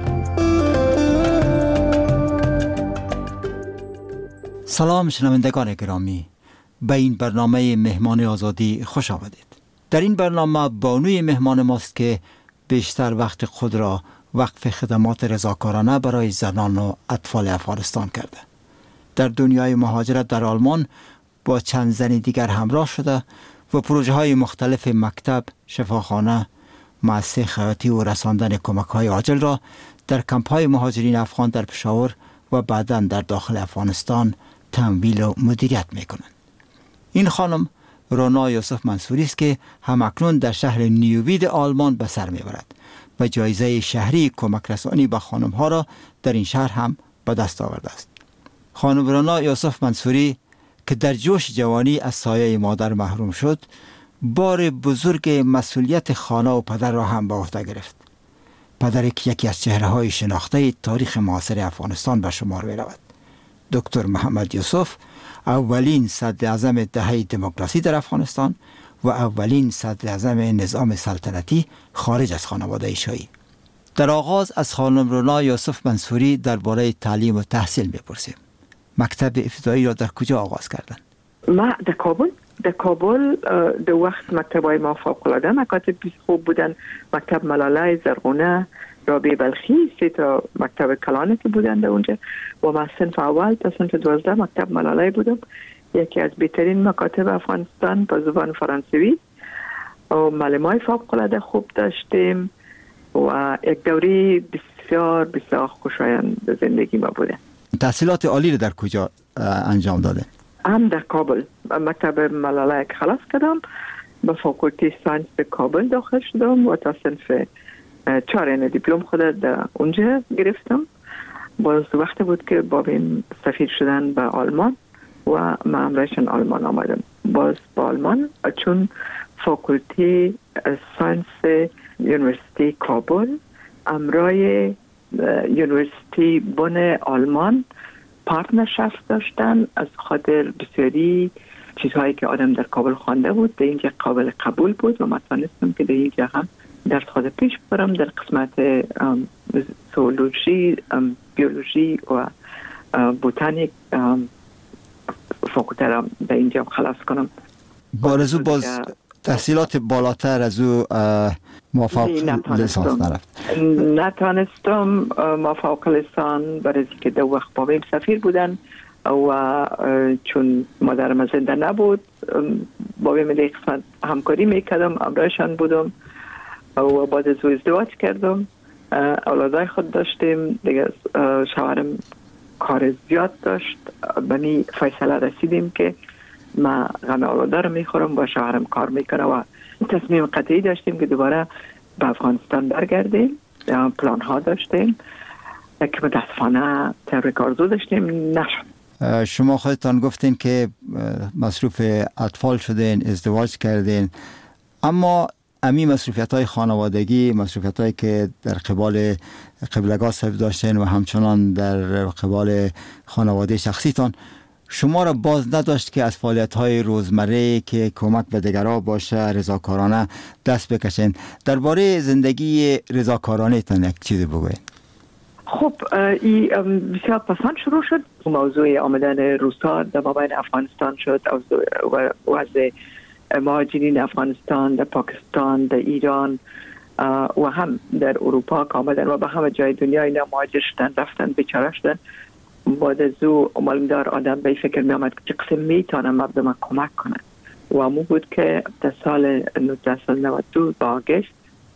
سلام شنوندگان گرامی، به این برنامه مهمان آزادی خوش آمدید. در این برنامه بانوی مهمان ماست که بیشتر وقت خود را وقف خدمات رضاکارانه برای زنان و اطفال افغانستان کرده. در دنیای مهاجرت در آلمان با چند زن دیگر همراه شده و پروژه های مختلف مکتب، شفاخانه، مؤسسه خیاطی و رساندن کمک های عاجل را در کمپ های مهاجرین افغان در پشاور و بعداً در داخل افغانستان تمویل و مدیریت می کنند. این خانم رونا یوسف منصوری است که همکنون در شهر نیووید آلمان به سر میبرد و جایزه شهری کمک رسانی به خانم ها را در این شهر هم به دست آورده است. خانم رونا یوسف منصوری که در جوش جوانی از سایه مادر محروم شد، بار بزرگ مسئولیت خانه و پدر را هم به عهده گرفت. پدری که یکی از چهره‌های شناخته تاریخ معاصر افغانستان به شمار می‌رود. دکتر محمد یوسف اولین صدراعظم دهه دموکراسی در افغانستان و اولین صدراعظم نظام سلطنتی خارج از خانواده شاهی. در آغاز از خانم رونا یوسف منصوری درباره تعلیم و تحصیل می‌پرسیم. مکتب ابتدایی را در کجا آغاز کردند؟ ما در کابل در وقت مکتب‌های ما فوق‌العاده مکاتب خوب بودن. مکتب ملاله، زرغونه، رابعه بلخی، 3 تا مکتب کلانه که بودن در اونجا و من صنف اول تا صنف 12 مکتب ملاله بودم. یکی از بهترین مکاتب افغانستان با زبان فرانسوی و معلمای فوق‌العاده خوب داشتیم و یک دوره بسیار بسیار خوشایند زندگی ما بوده. تحصیلات عالی را در کجا انجام داده؟ هم در کابل مکتب ملاله که خلاص کردم، به فاکولته ساینس به کابل داخل شدم و تا صنف 4 دیپلم خود در اونجا گرفتم. باز وقت بود که بابیم سفیر شدن به آلمان و من همراهشان آلمان آمدم. باز با آلمان چون فاکولته ساینس یونیورسیتی کابل امرای یونیورسیتی بن آلمان پارتنرشپ داشتن از خاطر بسیاری چیزهایی که آدم در کابل خوانده بود در اینجا قابل قبول بود و من تانستم که در اینجا هم درس خود پیش برم در قسمت زولوژی، بیولوژی و بوتانیک فاکولته را در اینجا خلاص کنم. بارزو باز تحصیلات بالاتر از او موفق لیسانس نرفت؟ نتانستم موفق لیسان برای که دو وقت بابیم سفیر بودن و چون مادرم زنده نبود بابیم در قسمت همکاری میکردم، امرایشان بودم و بعد از او ازدواج کردم، اولادای خود داشتیم دیگه. شوهرم کار زیاد داشت، به می فیصله رسیدیم که ما غم اولادا رو میخورم و شوهرم کار میکنه و تصمیم قطعی داشتیم که دوباره به افغانستان برگردیم. پلان ها داشتیم که متاسفانه طبق آرزو داشتیم نشد. شما خودتان گفتین که مصروف اطفال شدین، ازدواج کردین، اما امی مصروفیت های خانوادگی، مصروفیت هایی که در قبال قبلگاه صاحب داشتین و همچنان در قبال خانواده شخصیتان شما را باز نداشت که از فعالیت های روزمره که کمک به دیگران باشه رضاکارانه دست بکشین. درباره زندگی رضاکارانه تان یک چیزی بگوید. خب این بسیار پسند شروع شد. موضوع آمدن روس‌ها در مابین افغانستان شد و از مهاجرین افغانستان در پاکستان، در ایران و هم در اروپا که آمدن و به همه جای دنیا اینا مهاجر شدن، رفتن، بیچاره شدن. بعد از او معلومدار آدم به فکر می آمد که چه قسم میتونم مردم کمک کنن و امو بود که در سال 1992 با آگست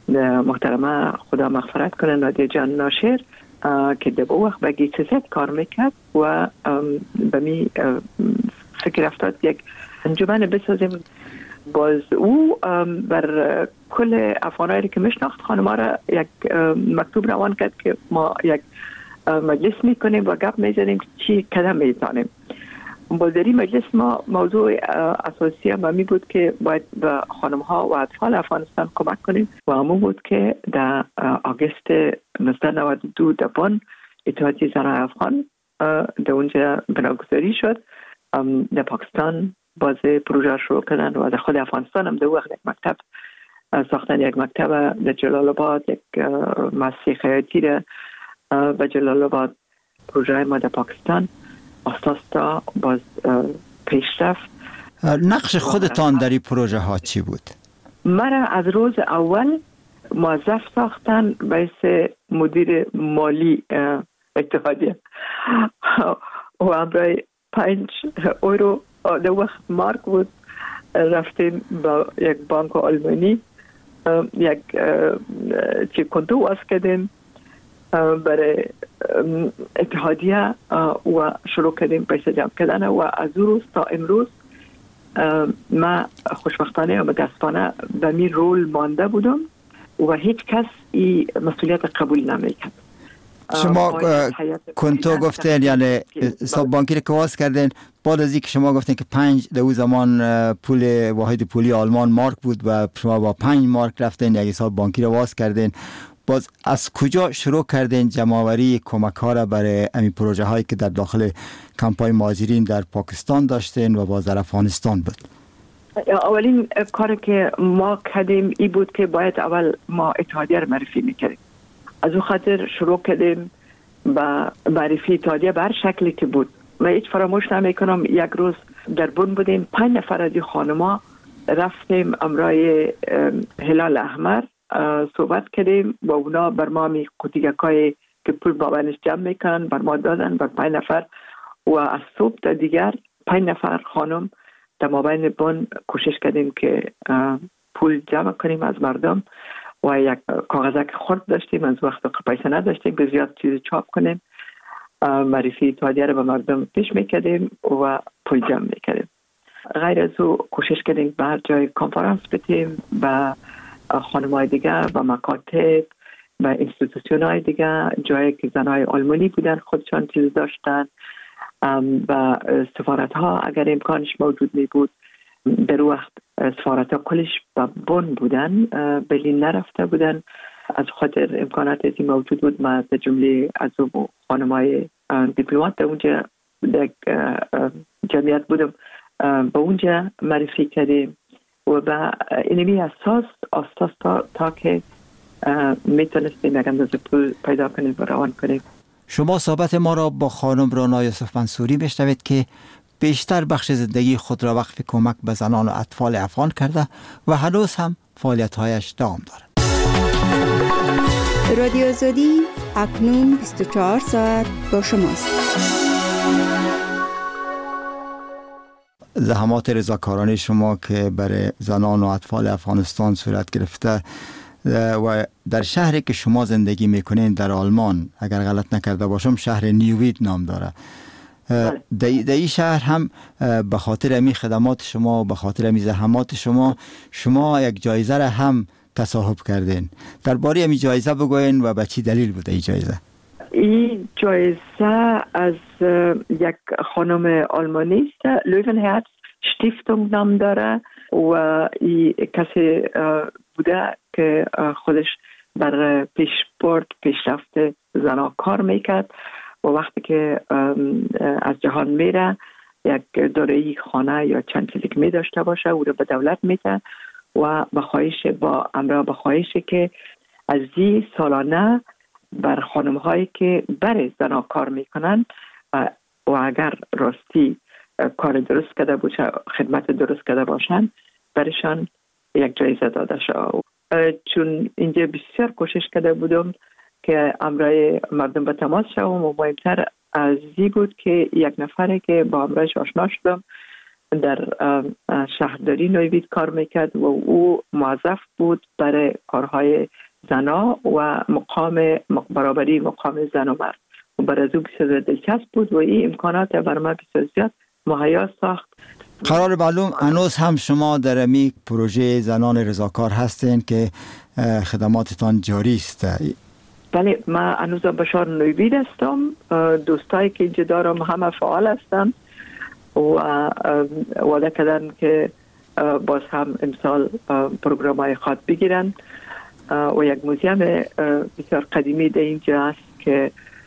محترمه خدا مغفرت کنه نادیه جان ناشر که در وقت به گیتزت کار میکرد و به می فکر افتاد یک انجمن بسازیم. باز او بر کل افغانایی که میشناخت خانم‌ها را یک مکتوب روان کرد که ما یک مجلس میکنیم و گپ میزنیم چی قدم میتونیم. باز در این مجلس ما موضوع اساسی ما بود که باید به خانم‌ها و اطفال افغانستان کمک کنیم و همون بود که در آگست 1992 در بن اتحادیه زنان افغان در اونجا بناگذاری شد. در پاکستان باز پروژه شروع کردن و در خود افغانستان هم در وقت یک مکتب ساختن، یک مکتب در جلال آباد، یک مؤسسه خیاطی را و جلال آباد. پروژه ما در پاکستان اساس تا باز پیشرفت. نقش خودتان در این پروژه ها چی بود؟ مرا از روز اول موظف ساختن باعث مدیر مالی اتحادیه و امرای 5 یورو در وقت مارک بود. رفتیم با یک بانک آلمانی یک کنتو واز کردیم برای اتحادیه و شروع کردیم پیسه جمع کردن و از روز تا امروز ما خوشبختانه و متاسفانه به می رول مانده بودم و هیچ کس این مسئولیت قبول نمیکرد. شما کنتو گفتین یعنی حساب بانکی رو که واز کردین، بعد از اینکه شما گفتین که 5 در اون زمان پول واحد پولی آلمان مارک بود و شما با 5 مارک رفتین یک حساب بانکی رو واز کردین، باز از کجا شروع کردین جمع‌آوری کمک ها را برای این پروژه هایی که در داخل کمپای مهاجرین در پاکستان داشتین و باز در افغانستان بود؟ اولین کاری که ما کردیم این بود که باید اول ما اتحادیه رو معرفی میکردیم. از اون خاطر شروع کردیم با معرفی اتحادیه بر شکلی که بود. من هیچ فراموش نمیکنم یک روز در بن بودیم، 5 نفر از خانما رفتیم امرای هلال احمر صحبت کردیم با اونا. بر ما می قوطیکای که پول بابنش جمع میکنن بر ما دادن بر 5 نفر و از صبح تا دیگر 5 نفر خانم در مابین بن کوشش کردیم که پول جمع کنیم از مردم و یک کاغذک خرد داشتیم، از وقت پیسه نداشتیم که زیاد چیز چاپ کنیم. معرفی اتحادیه رو به مردم پیش میکردیم و پول جمع میکردیم. غیر از او کوشش کردیم به هر جای کنفرانس بدیم، به خانم‌های دیگه، به مکاتب، به اینستیتوشن‌های دیگه، جایی که زنای آلمانی بودن خودشان چیز داشتن، و سفارت‌ها اگر امکانش موجود می بود در وقت سفارت ها کلش به بن بودن، برلین نرفته بودن. از خاطر امکاناتی موجود بود، ما از جمله از خانمای دیپلمات اونجا در جمعیت بودم، به اونجا معرفی کردیم و به اینمی اساس تا که میتونستیم یک اندازه پول پیدا کنیم و روان کنیم. شما صحبت ما را با خانم رانا یوسف منصوری میشنوید که بیشتر بخش زندگی خود را وقف کمک به زنان و اطفال افغان کرده و هنوز هم فعالیت‌هایش دوام دارد. رادیو آزادی اکنون 24 ساعت با شماست. زحمات رضاکارانه شما که برای زنان و اطفال افغانستان صورت گرفته و در شهری که شما زندگی میکنین در آلمان، اگر غلط نکرده باشم شهر نیوید نام داره، در این شهر هم به خاطر امی خدمات شما و به خاطر امی زحمات شما یک جایزه را هم تصاحب کردین. درباره امی جایزه بگوین و به چی دلیل بوده این جایزه؟ این جایزه از یک خانم آلمانی است، لوونهرتز شتیفتونگ نام داره و این کسی بوده که خودش بر پیشرفت زنها کار میکرد و وقتی که از جهان میره یک دارایی خانه یا چند چیزی که می داشته باشه او رو به دولت میده و با امرا به خواهشی که از این سالانه بر خانم هایی که برای زنها کار میکنن و اگر راستی کار درست کرده باشه، خدمت درست کرده باشن، برشان یک جایزه داده شد. چون اینجا بسیار کوشش کرده بودم که امرای مردم به تماس شدم و مهمتر از این بود که یک نفری که با امرایش آشنا شدم در شهرداری نیوید کار میکرد و او موظف بود برای کارهای زنا و برابری مقام زن و مرد و برای از او بسیار دلچسب بود و این امکانات بر ما بسیار زیاد مهیا ساخت. قرار معلوم هنوز هم شما در امی پروژه زنان رضاکار هستین که خدماتتان جاری است؟ بله، من هنوز به شهر نیوید هستم، دوستایی که اینجا دارم همه فعال هستن و وعده کردن که باز هم امسال پروگرام های خاص بگیرن و یک موزیم بسیار قدیمی در اینجا هست که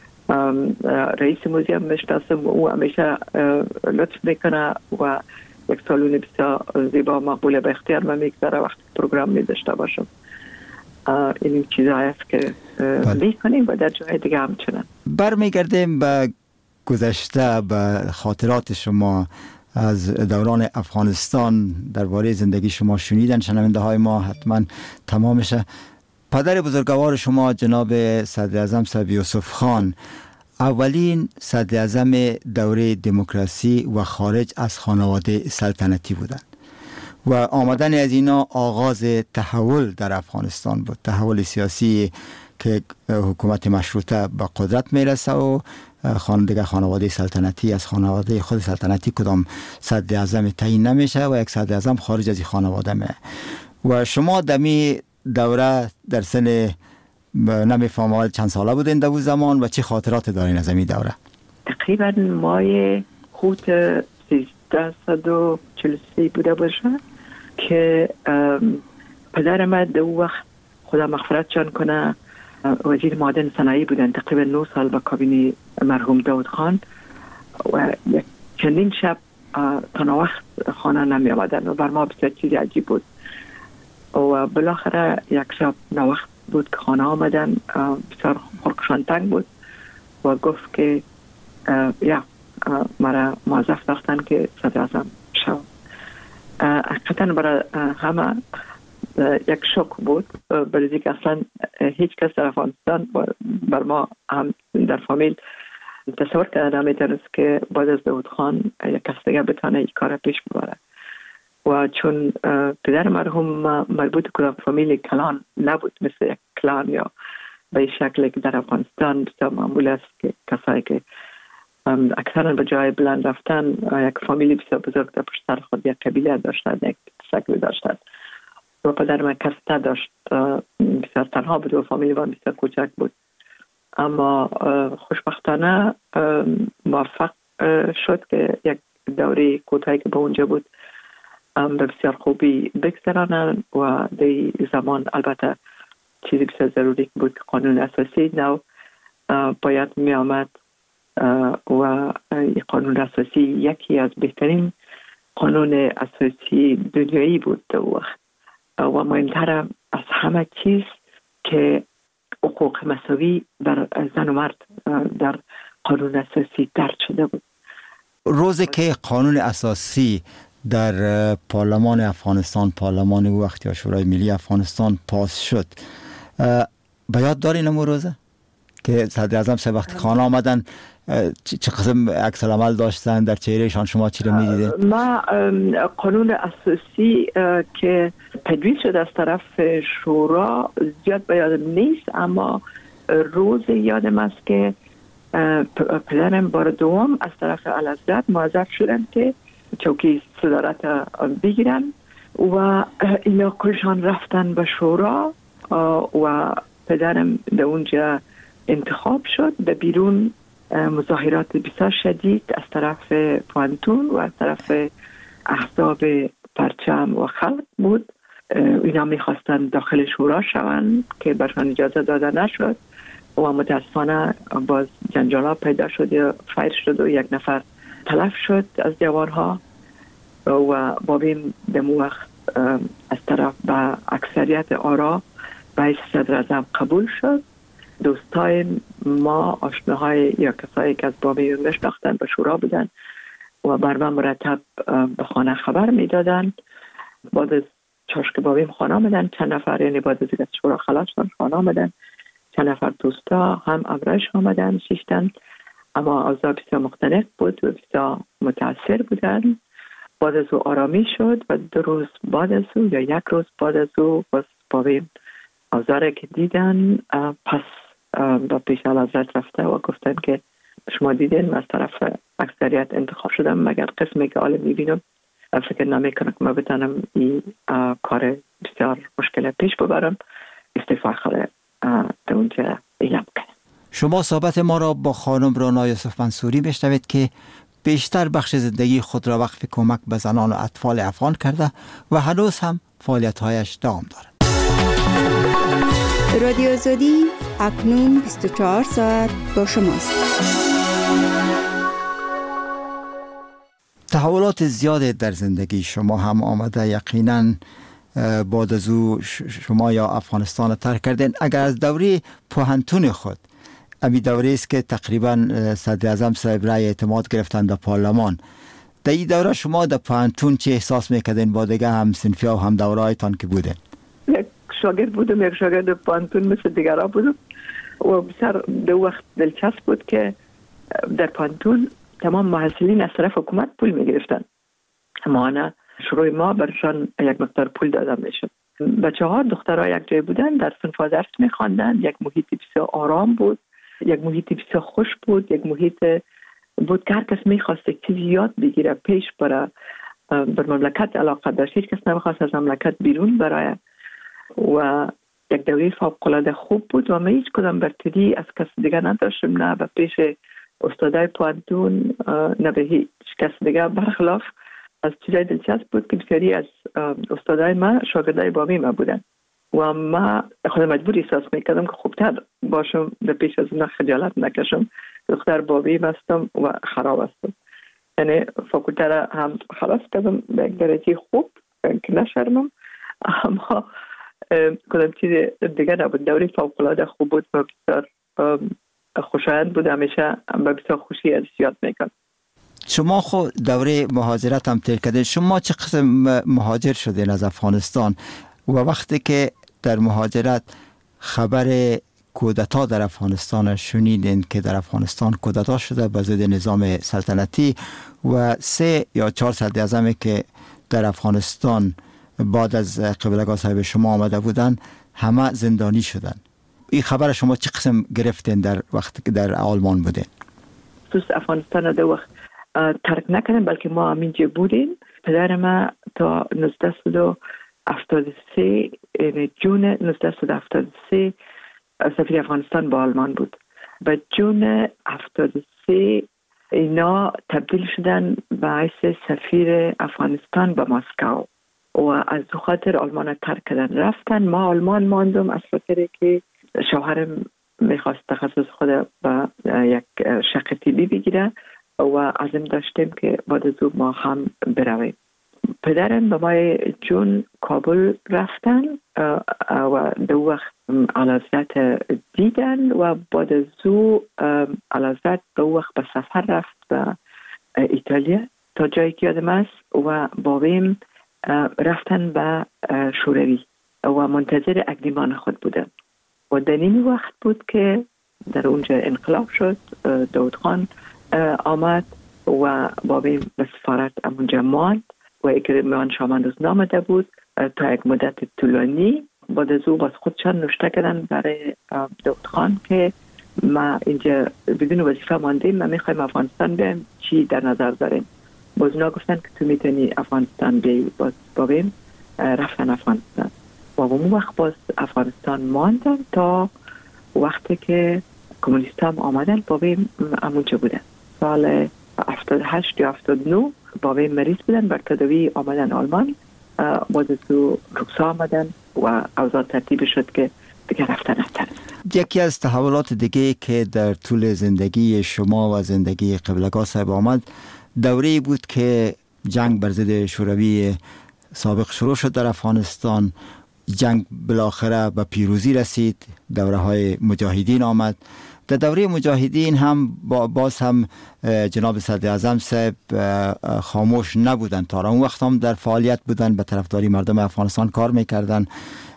رئیس موزیم میشناسم، او همیشه لطف میکنه و یک سالون بسیار زیبا مقبول به اختیار من میگذاره وقتی پروگرام میداشته باشم. این چیزهایی است که میکنیم و در جای دیگه همچنان. برمیگردیم به گذشته، به خاطرات شما از دوران افغانستان. درباره زندگی شما شنیدن شنونده های ما حتما تمامشه. پدر بزرگوار شما جناب صدر اعظم صاحب یوسف خان اولین صدر اعظم دوره دموکراسی و خارج از خانواده سلطنتی بودند و آمدن از اینا آغاز تحول در افغانستان بود، تحول سیاسی که حکومت مشروطه به قدرت میرسه و دیگه خانواده سلطنتی از خانواده خود سلطنتی کدام صدر اعظم تعیین نمیشه و یک صدر اعظم خارج از این خانواده میه. و شما دمی دوره در سن نمیفهمم چند ساله بودین در زمان و چه خاطرات دارین از این دوره؟ تقریبا مای خود 1343 بوده باشه که پدر من در وقت خدا مغفرتشان کنه وزیر معدن صنایع بودن، تقریبا 9 سال با کابینه مرحوم داود خان و چندین شب تا وقت خانه نمی آمدن و بر ما بسیار چیزی عجیب بود و بالاخره یک شب نوقت بود که خانه آمدن، بسیار خورکشان تنگ بود و گفت که مرا موظف داشتن که صدر اعظم شو. حقیقتا برای همه یک شوک بود، برای که اصلا هیچ کس در افغانستان بر ما هم در فامیل تصور کرده نمیتونست که بعد از داود خان یک کس دیگه بتانه این کار پیش ببره و چون پدر مرحوم مربوط کدام فامیل کلان نبود، مثل یک کلان یا به این شکلی که در افغانستان بسیار معمول است که کسایی که اکثرا به جای بلند رفتن یک فامیلی بسیار بزرگ در پشت سر خود یک قبیله داشتند، یک شکل داشتند و پدر من کس نداشت، بسیار تنها بود و فامیلی من بسیار کوچک بود. اما خوشبختانه موفق شد که یک دوره کوتاهی که به اونجا بود به بسیار خوبی بگذرانند و در زمان البته چیزی بسیار ضروری بود که قانون اساسی نو باید می آمد و قانون اساسی یکی از بهترین قانون اساسی دنیایی بود در وقت و مهمتر از همه چیز که حقوق مساوی بر زن و مرد در قانون اساسی درج شده بود. روزی که قانون اساسی در پارلمان افغانستان، پارلمان وقتی شورای ملی افغانستان پاس شد، به یاد دارین اون روزه که صدر اعظم سه وقت خانه آمدن چه قسم عکس العمل داشتن، در چهرهشان شما چی رو می‌دیدید؟ ما قانون اساسی که تدوین شد از طرف شورا زیاد به یادم نیست، اما روز یادم است که پدرم بار دوم از طرف اعلیحضرت موظف شدن که چوکی صدارت بگیرن و اینا کلشان رفتن به شورا و پدرم در اونجا انتخاب شد. به بیرون مظاهرات بسیار شدید از طرف پوانتون و از طرف احزاب پرچم و خلق بود. اینا میخواستن داخل شورا شوند که برشان اجازه داده نشد و متاسفانه باز جنجالا پیدا شد یا فایر شد و یک نفر تلف شد از جوانها و بابیم دمو وقت از طرف به اکثریت آرا به صدر اعظم قبول شد. دوستای ما، آشناهای یا کسایی که از بابیم میشناختن به شورا بودن و بر من مرتب به خانه خبر میدادن. بعد از چاشک بابیم خانه آمدن چند نفر، یعنی بعد از اینکه شورا خلاص شد خانه آمدن چند نفر دوستا هم امرش آمدن شیشتن، اما اوضاع بسیار مختلف بود و بسیار متاثر بودن. بعد از او آرامی شد و 2 روز بعد از او یا 1 روز بعد از او باز بابیم اوضاع که دیدن پس با پیش اعلیحضرت رفته و گفتن که شما دیدین از طرف اکثریت انتخاب شدم، مگر قسمی که حالا میبینم فکر نمیکنم که ما بتانم این کار بسیار مشکل پیش ببرم، استعفا خاله در اونجا اعلام کنم. شما صحبت ما را با خانم رانا یوسف منصوری بشنوید که بیشتر بخش زندگی خود را وقف کمک به زنان و اطفال افغان کرده و هنوز هم فعالیت‌هایش دوام دارد. رادیو آزادی اکنون 24 ساعت با شماست. تحولات زیاد در زندگی شما هم آمده، یقیناً بعد از او شما یا افغانستان ترک کردین. اگر از دوره پوهنتون خود، امی دوره است که تقریباً صدر اعظم صاحب رای اعتماد گرفتن در پارلمان، در این دوره شما در پوهنتون چه احساس میکردین با دیگه هم صنفی و هم دورهایتان که بودین؟ یک شاگرد بودم، یک شاگرد پوهنتون مثل دیگرها بودم و بسیار در وقت دلچسب بود که در پوهنتون تمام محصلین از طرف حکومت پول میگرفتن، اما انا شروع ما برشان یک مقدار پول داده میشد. بچه ها دخترها یک جای بودن، در صنف ها درس میخواندن، یک محیط بسیار آرام بود، یک محیط بسیار خوش بود، یک محیط بود که هر کس میخواست یک چیزی یاد بگیره پیش بره، بر مملکت علاقه داشت، هیچ کس نمیخواست از مملکت بیرون برای و یک دوره فوق‌العاده خوب بود و من هیچ کدام برتری از کس دیگه نداشتم، نه به پیش استادای پوهنتون نه به هیچ کس دیگه. برخلاف از چیزای دلچسب بود که بسیاری از استادای ما شاگردای بابی ما بودن و ما خودم مجبور احساس میکردم که خوبتر باشم به پیش از اونا خجالت نکشم. دختر بابی هستم و خراب هستم، یعنی فاکولته را هم خلاص کردم به یک درجه خوب که نشرمم، اما کدام چیز دیگه نبود. دوره فوق‌العاده خوب بود و بسیار خوشایند بود، همیشه با بسیار خوشی از یاد میکنم. شما خود دوره مهاجرت هم تیر کردین، شما چه قسم مهاجر شدین از افغانستان و وقتی که در مهاجرت خبر کودتا در افغانستان شنیدین که در افغانستان کودتا شده به ضد نظام سلطنتی و 3 یا 4 صدر اعظمی که در افغانستان بعد از قبلگاه صاحب شما آمده بودن همه زندانی شدن، این خبر شما چه قسم گرفتین در وقتی که در آلمان بودین؟ افغانستان در وقت ترک نکردیم، بلکه ما همینجا بودیم. پدر ما تا 1973 جون 1973 سفیر افغانستان با آلمان بود. به جون 73 اینا تبدیل شدن به حیث سفیر افغانستان به مسکو و از خاطر آلمان ترک کردن رفتن. ما آلمان ماندم از خاطر که شوهرم میخواست تخصص خود به یک شق طبی بگیره و عزم داشتیم که بعد از او ما هم برویم. پدرم به ماه جون کابل رفتن و دو وقت علازت دیدن و بعد از او علازت دو وقت به سفر رفت به ایتالیا تا جایی که یادم است و بابیم رفتن به شوروی و منتظر اقدیمان خود بودن و در این وقت بود که در اونجا انقلاب شد. داود خان آمد و بابیم به سفارت اونجا ماند و اکرمان شامان روزنامه ده بود تا یک مدت طولانی. بعد از او باز خودشان نوشته کردن برای داود خان که ما اینجا بدون وظیفه ماندیم، ما میخوایم افغانستان بیایم، چی در نظر داریم؟ باز اونا گفتن که تو میتونی افغانستان بیایی. باز بابیم رفتن افغانستان و اون وقت باز افغانستان ماندن تا وقتی که کمونیست هم آمدن. بابیم همونجا بودن. سال 78 یا 79 بابیم مریض بودن، بر تداوی آمدن آلمان. بعد از او رخصا آمدن و اوضاع ترتیب شد که دیگه رفتن افتن. یکی از تحولات دیگه که در طول زندگی شما و زندگی قبلگاه صاحب آمد دوره‌ای بود که جنگ بر ضد شوروی سابق شروع شد در افغانستان. جنگ بالاخره به پیروزی رسید، دوره‌های مجاهدین آمد. در دوره مجاهدین هم باز هم جناب صدر اعظم صاحب خاموش نبودن، تا اون وقت هم در فعالیت بودن، به طرفداری مردم افغانستان کار میکردن.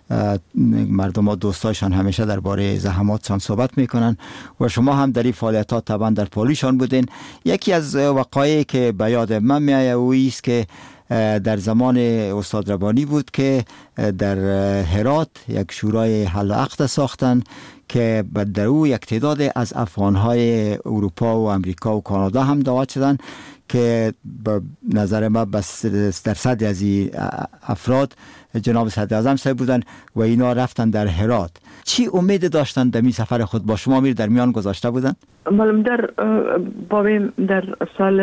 مردم ها دوستایشان همیشه درباره زحماتشان صحبت میکنن و شما هم در این فعالیتات طبعا در پالیشان بودین. یکی از وقایعی که به یاد من میآید او است که در زمان استاد ربانی بود که در هرات یک شورای حل و عقد ساختن که در او یک تعداد از افغانهای اروپا و امریکا و کانادا هم دعوت شدن که به نظر ما بس درصد از این افراد جناب صدر اعظم صاحب بودن و اینا رفتن در هرات. چی امید داشتن در این سفر خود با شما در میان گذاشته بودن؟ معلوم در بابیم در سال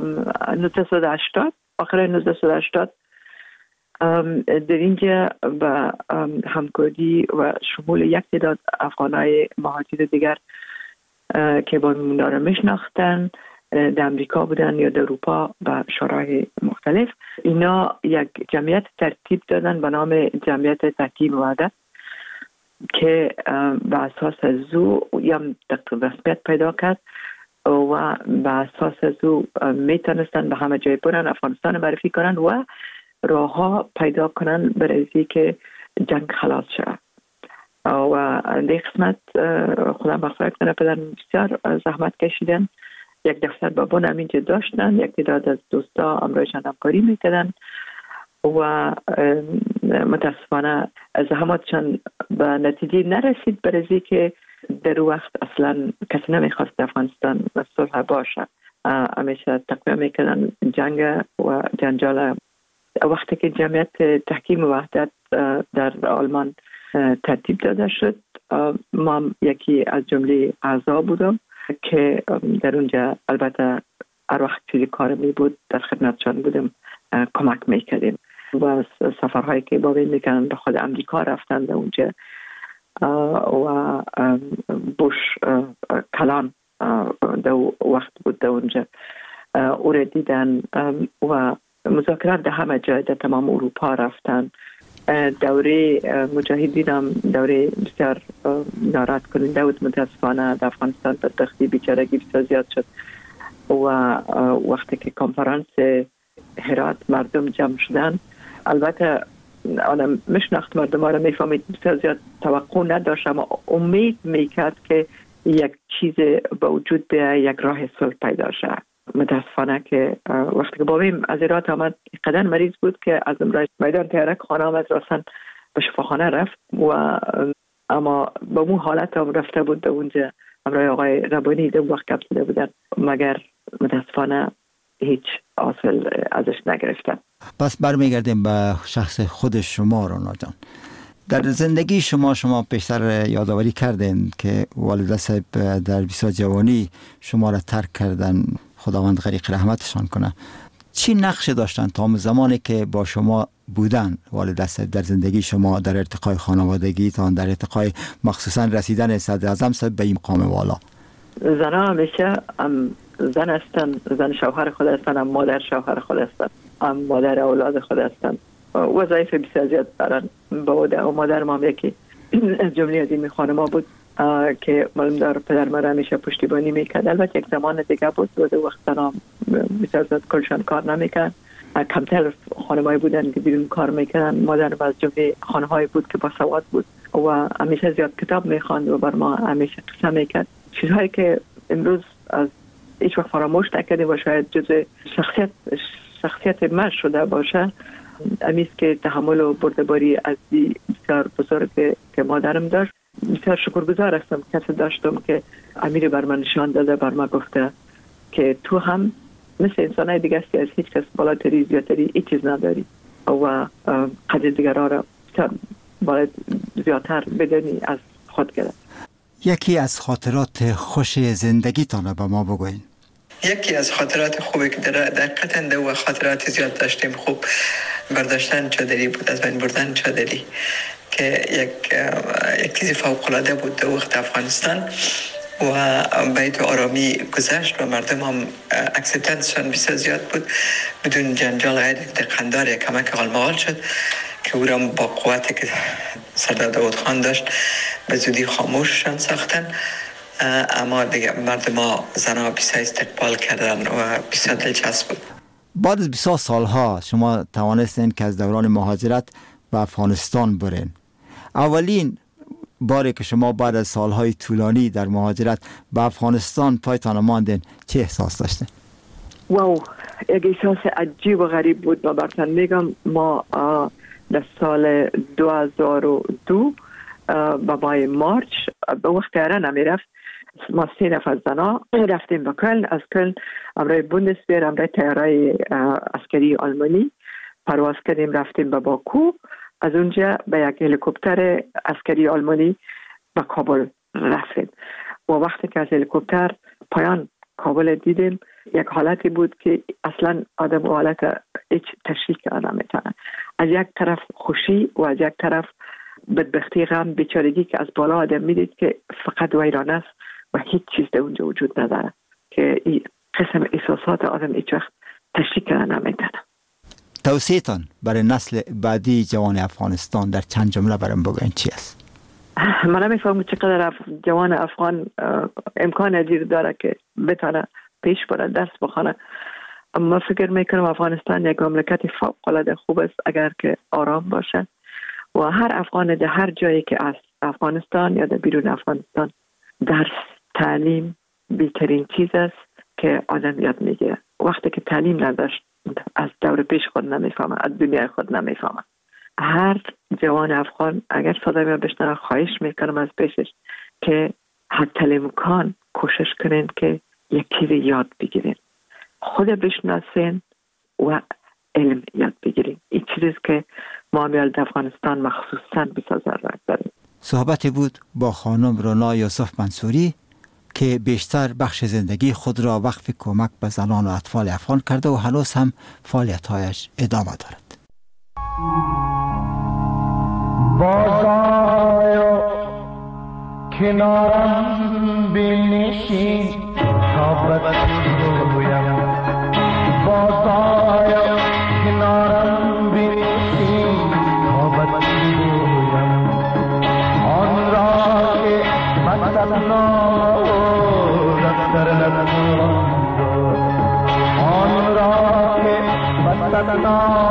1980 آخر 1980 در اینجا با همکاری و شمول یک تعداد افغانای مهاجر دیگر که با اونا را میشناختن در امریکا بودن یا در اروپا و شورای مختلف، اینا یک جمعیت ترتیب دادن به نام جمعیت تحکیم وحدت که به اساس از او یا رسمیت پیدا کرد و به اساس از او میتونستن به همه جای برن، افغانستان معرفی کنن و راه ها پیدا کنن برای که جنگ خلاص شد. و در قسمت خدا مغفرت کنه پدرم بسیار زحمت کشیدن. یک دفتر بابون هم اینجا داشتن، یک تعداد از دوستا امرایشان همکاری میکردن و متاسفانه زحماتشان به نتیجه نرسید برای که در وقت اصلا کسی نمیخواست افغانستان و صلح باشه. همیشه تقویم میکردن جنگ و جنجال. وقتی که جمعیت تحکیم وحدت در آلمان ترتیب داده شد، ما یکی از جمله اعضا بودم که در اونجا البته هر وقت چیزی کار می بود در خدمتشان بودم، کمک میکردیم و سفرهایی که با بین میکنن به خود امریکا رفتن در اونجا و بوش کلان در وقت بود در اونجا او را دیدن و مذاکرات در همه جای در تمام اروپا رفتن. دوره مجاهدین هم دوره بسیار ناراحت کننده بود. متاسفانه در افغانستان بدبختی بیچارگی بسیار زیاد شد و وقتی که کنفرانس هرات مردم جمع شدن، البته آدم میشناخت مردم ها را میفهمید بسیار زیاد توقع نداشت، اما امید میکرد که یک چیز به وجود بیاید، یک راه صلح پیدا شد. متاسفانه که وقتی که بابیم از هرات آمد قدر مریض بود که از امرای میدان تیارک خانه آمد، راسن به شفاخانه رفت و اما با مو حالت هم رفته بود در اونجا. امرای آقای ربانی در وقت کپ شده بودن مگر متاسفانه هیچ حاصل ازش نگرفتن. پس برمیگردیم به شخص خود شما رانا جان. در زندگی شما پیشتر یادآوری کردین که والده صاحب در بسیار جوانی شما را ترک کردن خداوند غریق رحمتشان کنه. چی نقش داشتن تا زمانی که با شما بودن والد در زندگی شما، در ارتقای خانوادگی تا در ارتقای مخصوصا رسیدن صدر اعظم به این مقام والا؟ زنها همیشه زن هستن، زن شوهر خود هستن، مادر شوهر خود هستن، مادر اولاد خود هستن. وظایف بسیار زیاد دارن. با مادر ما یکی از جمله از این خانم‌ها بود که معلوم دار پدر ما را همیشه پشتیبانی میکرد. البته یک زمان دیگه بود و وقتا بسیار زیاد کلشان کار نمیکرد. کمتر خانم‌هایی بودن که بیرون کار میکردن. مادر از جمله خانم‌هایی بود که با سواد بود و همیشه زیاد کتاب میخواند و بر ما همیشه قصه میکرد. چیزهایی که امروز از هیچ وقت فراموش نکردیم و شاید جزء شخصیت من شده باشه. امیست که تحمل و بردباری از بسیار بزرگ که مادرم داشت. بسیار شکرگزار هستم کسی داشتم که امیر بر من نشان داده، بر من گفته که تو هم مثل انسانای دیگه هستی، از هیچ کس بالاتری زیادتری هیچ چیز نداری و قدر دیگرها را باید زیادتر بدانی از خود گرفت. یکی از خاطرات خوش زندگیتان به ما بگوین. یکی از خاطرات خوبی که در قطنده و خاطرات زیاد داشتیم خوب برداشتن چادری بود، از بین بردن چادری که یک چیز فوق‌العاده بود در وقت افغانستان و بیت آرامی گذشت و مردم هم اکسپتنسشان بسیار زیاد بود. بدون جنجال غیر قندار یک کمک غالمغال شد که او را با قوتی که سردار داود خان داشت به زودی خاموششان ساختن. اما دیگه مردم ها زنها بسیار استقبال کردن و بسیار دلچسب بود. بعد از 20 سالها شما توانستین که از دوران مهاجرت به افغانستان برین. اولین باری که شما بعد از سالهای طولانی در مهاجرت به افغانستان پایتان ماندین چه احساس داشتین؟ واو، یک احساس عجیب و غریب بود. و براتون میگم ما در سال 2002 به ماه مارچ به وقت ایران نمیرفت. ما 3 نفر زنا رفتیم به کلن. از کلن امرای بوندسویر، امرای تیارای عسکری آلمانی پرواز کردیم، رفتیم به باکو. از اونجا به یک هلیکوپتر عسکری آلمانی به کابل رفتیم و وقتی که از هلیکوپتر پایان کابل دیدیم یک حالتی بود که اصلا آدم و حالت هیچ تشریح کردن نمیتونه. از یک طرف خوشی و از یک طرف بدبختی، غم، بیچارگی که از بالا آدم میدید که فقط ویران است و هیچ چیز در اونجا وجود نداره که این قسم احساسات آدم هیچ وقت تشریح کردن نمیتونه. توصیه‌تان برای نسل بعدی جوان افغانستان در چند جمله برام بگوین چی است؟ من نمیفهمم چقدر جوان افغان امکان ازیر داره که بتونه پیش بره، درس بخونه. اما فکر میکنم افغانستان یک مملکت فوق‌العاده خوب است اگر که آرام باشه و هر افغان در هر جایی که از افغانستان یا در بیرون افغانستان درس، تعلیم بهترین چیز است که آدم یاد میگیره. وقتی که تعلیم نداشت از دور پیش خود نمیفهمه، از دنیای خود نمیفهمه. هر جوان افغان اگر صدای من بشنوه خواهش میکنم از پیشش که حتی امکان کوشش کنین که یک چیز یاد بگیرین، خود بشناسین و علم یاد بگیرین. این چیزی که ما میال در افغانستان مخصوصا بسیار ضرورت داریم. صحبتی بود با خانم رونا یوسف منصوری که بیشتر بخش زندگی خود را وقف کمک به زنان و اطفال افغان کرده و هنوز هم فعالیت‌هایش ادامه دارد. بازآی کنارم بنشین تا بگویم، بازآی کنارم بنشین تا بگویم آن را که مثلا آن را که مثلا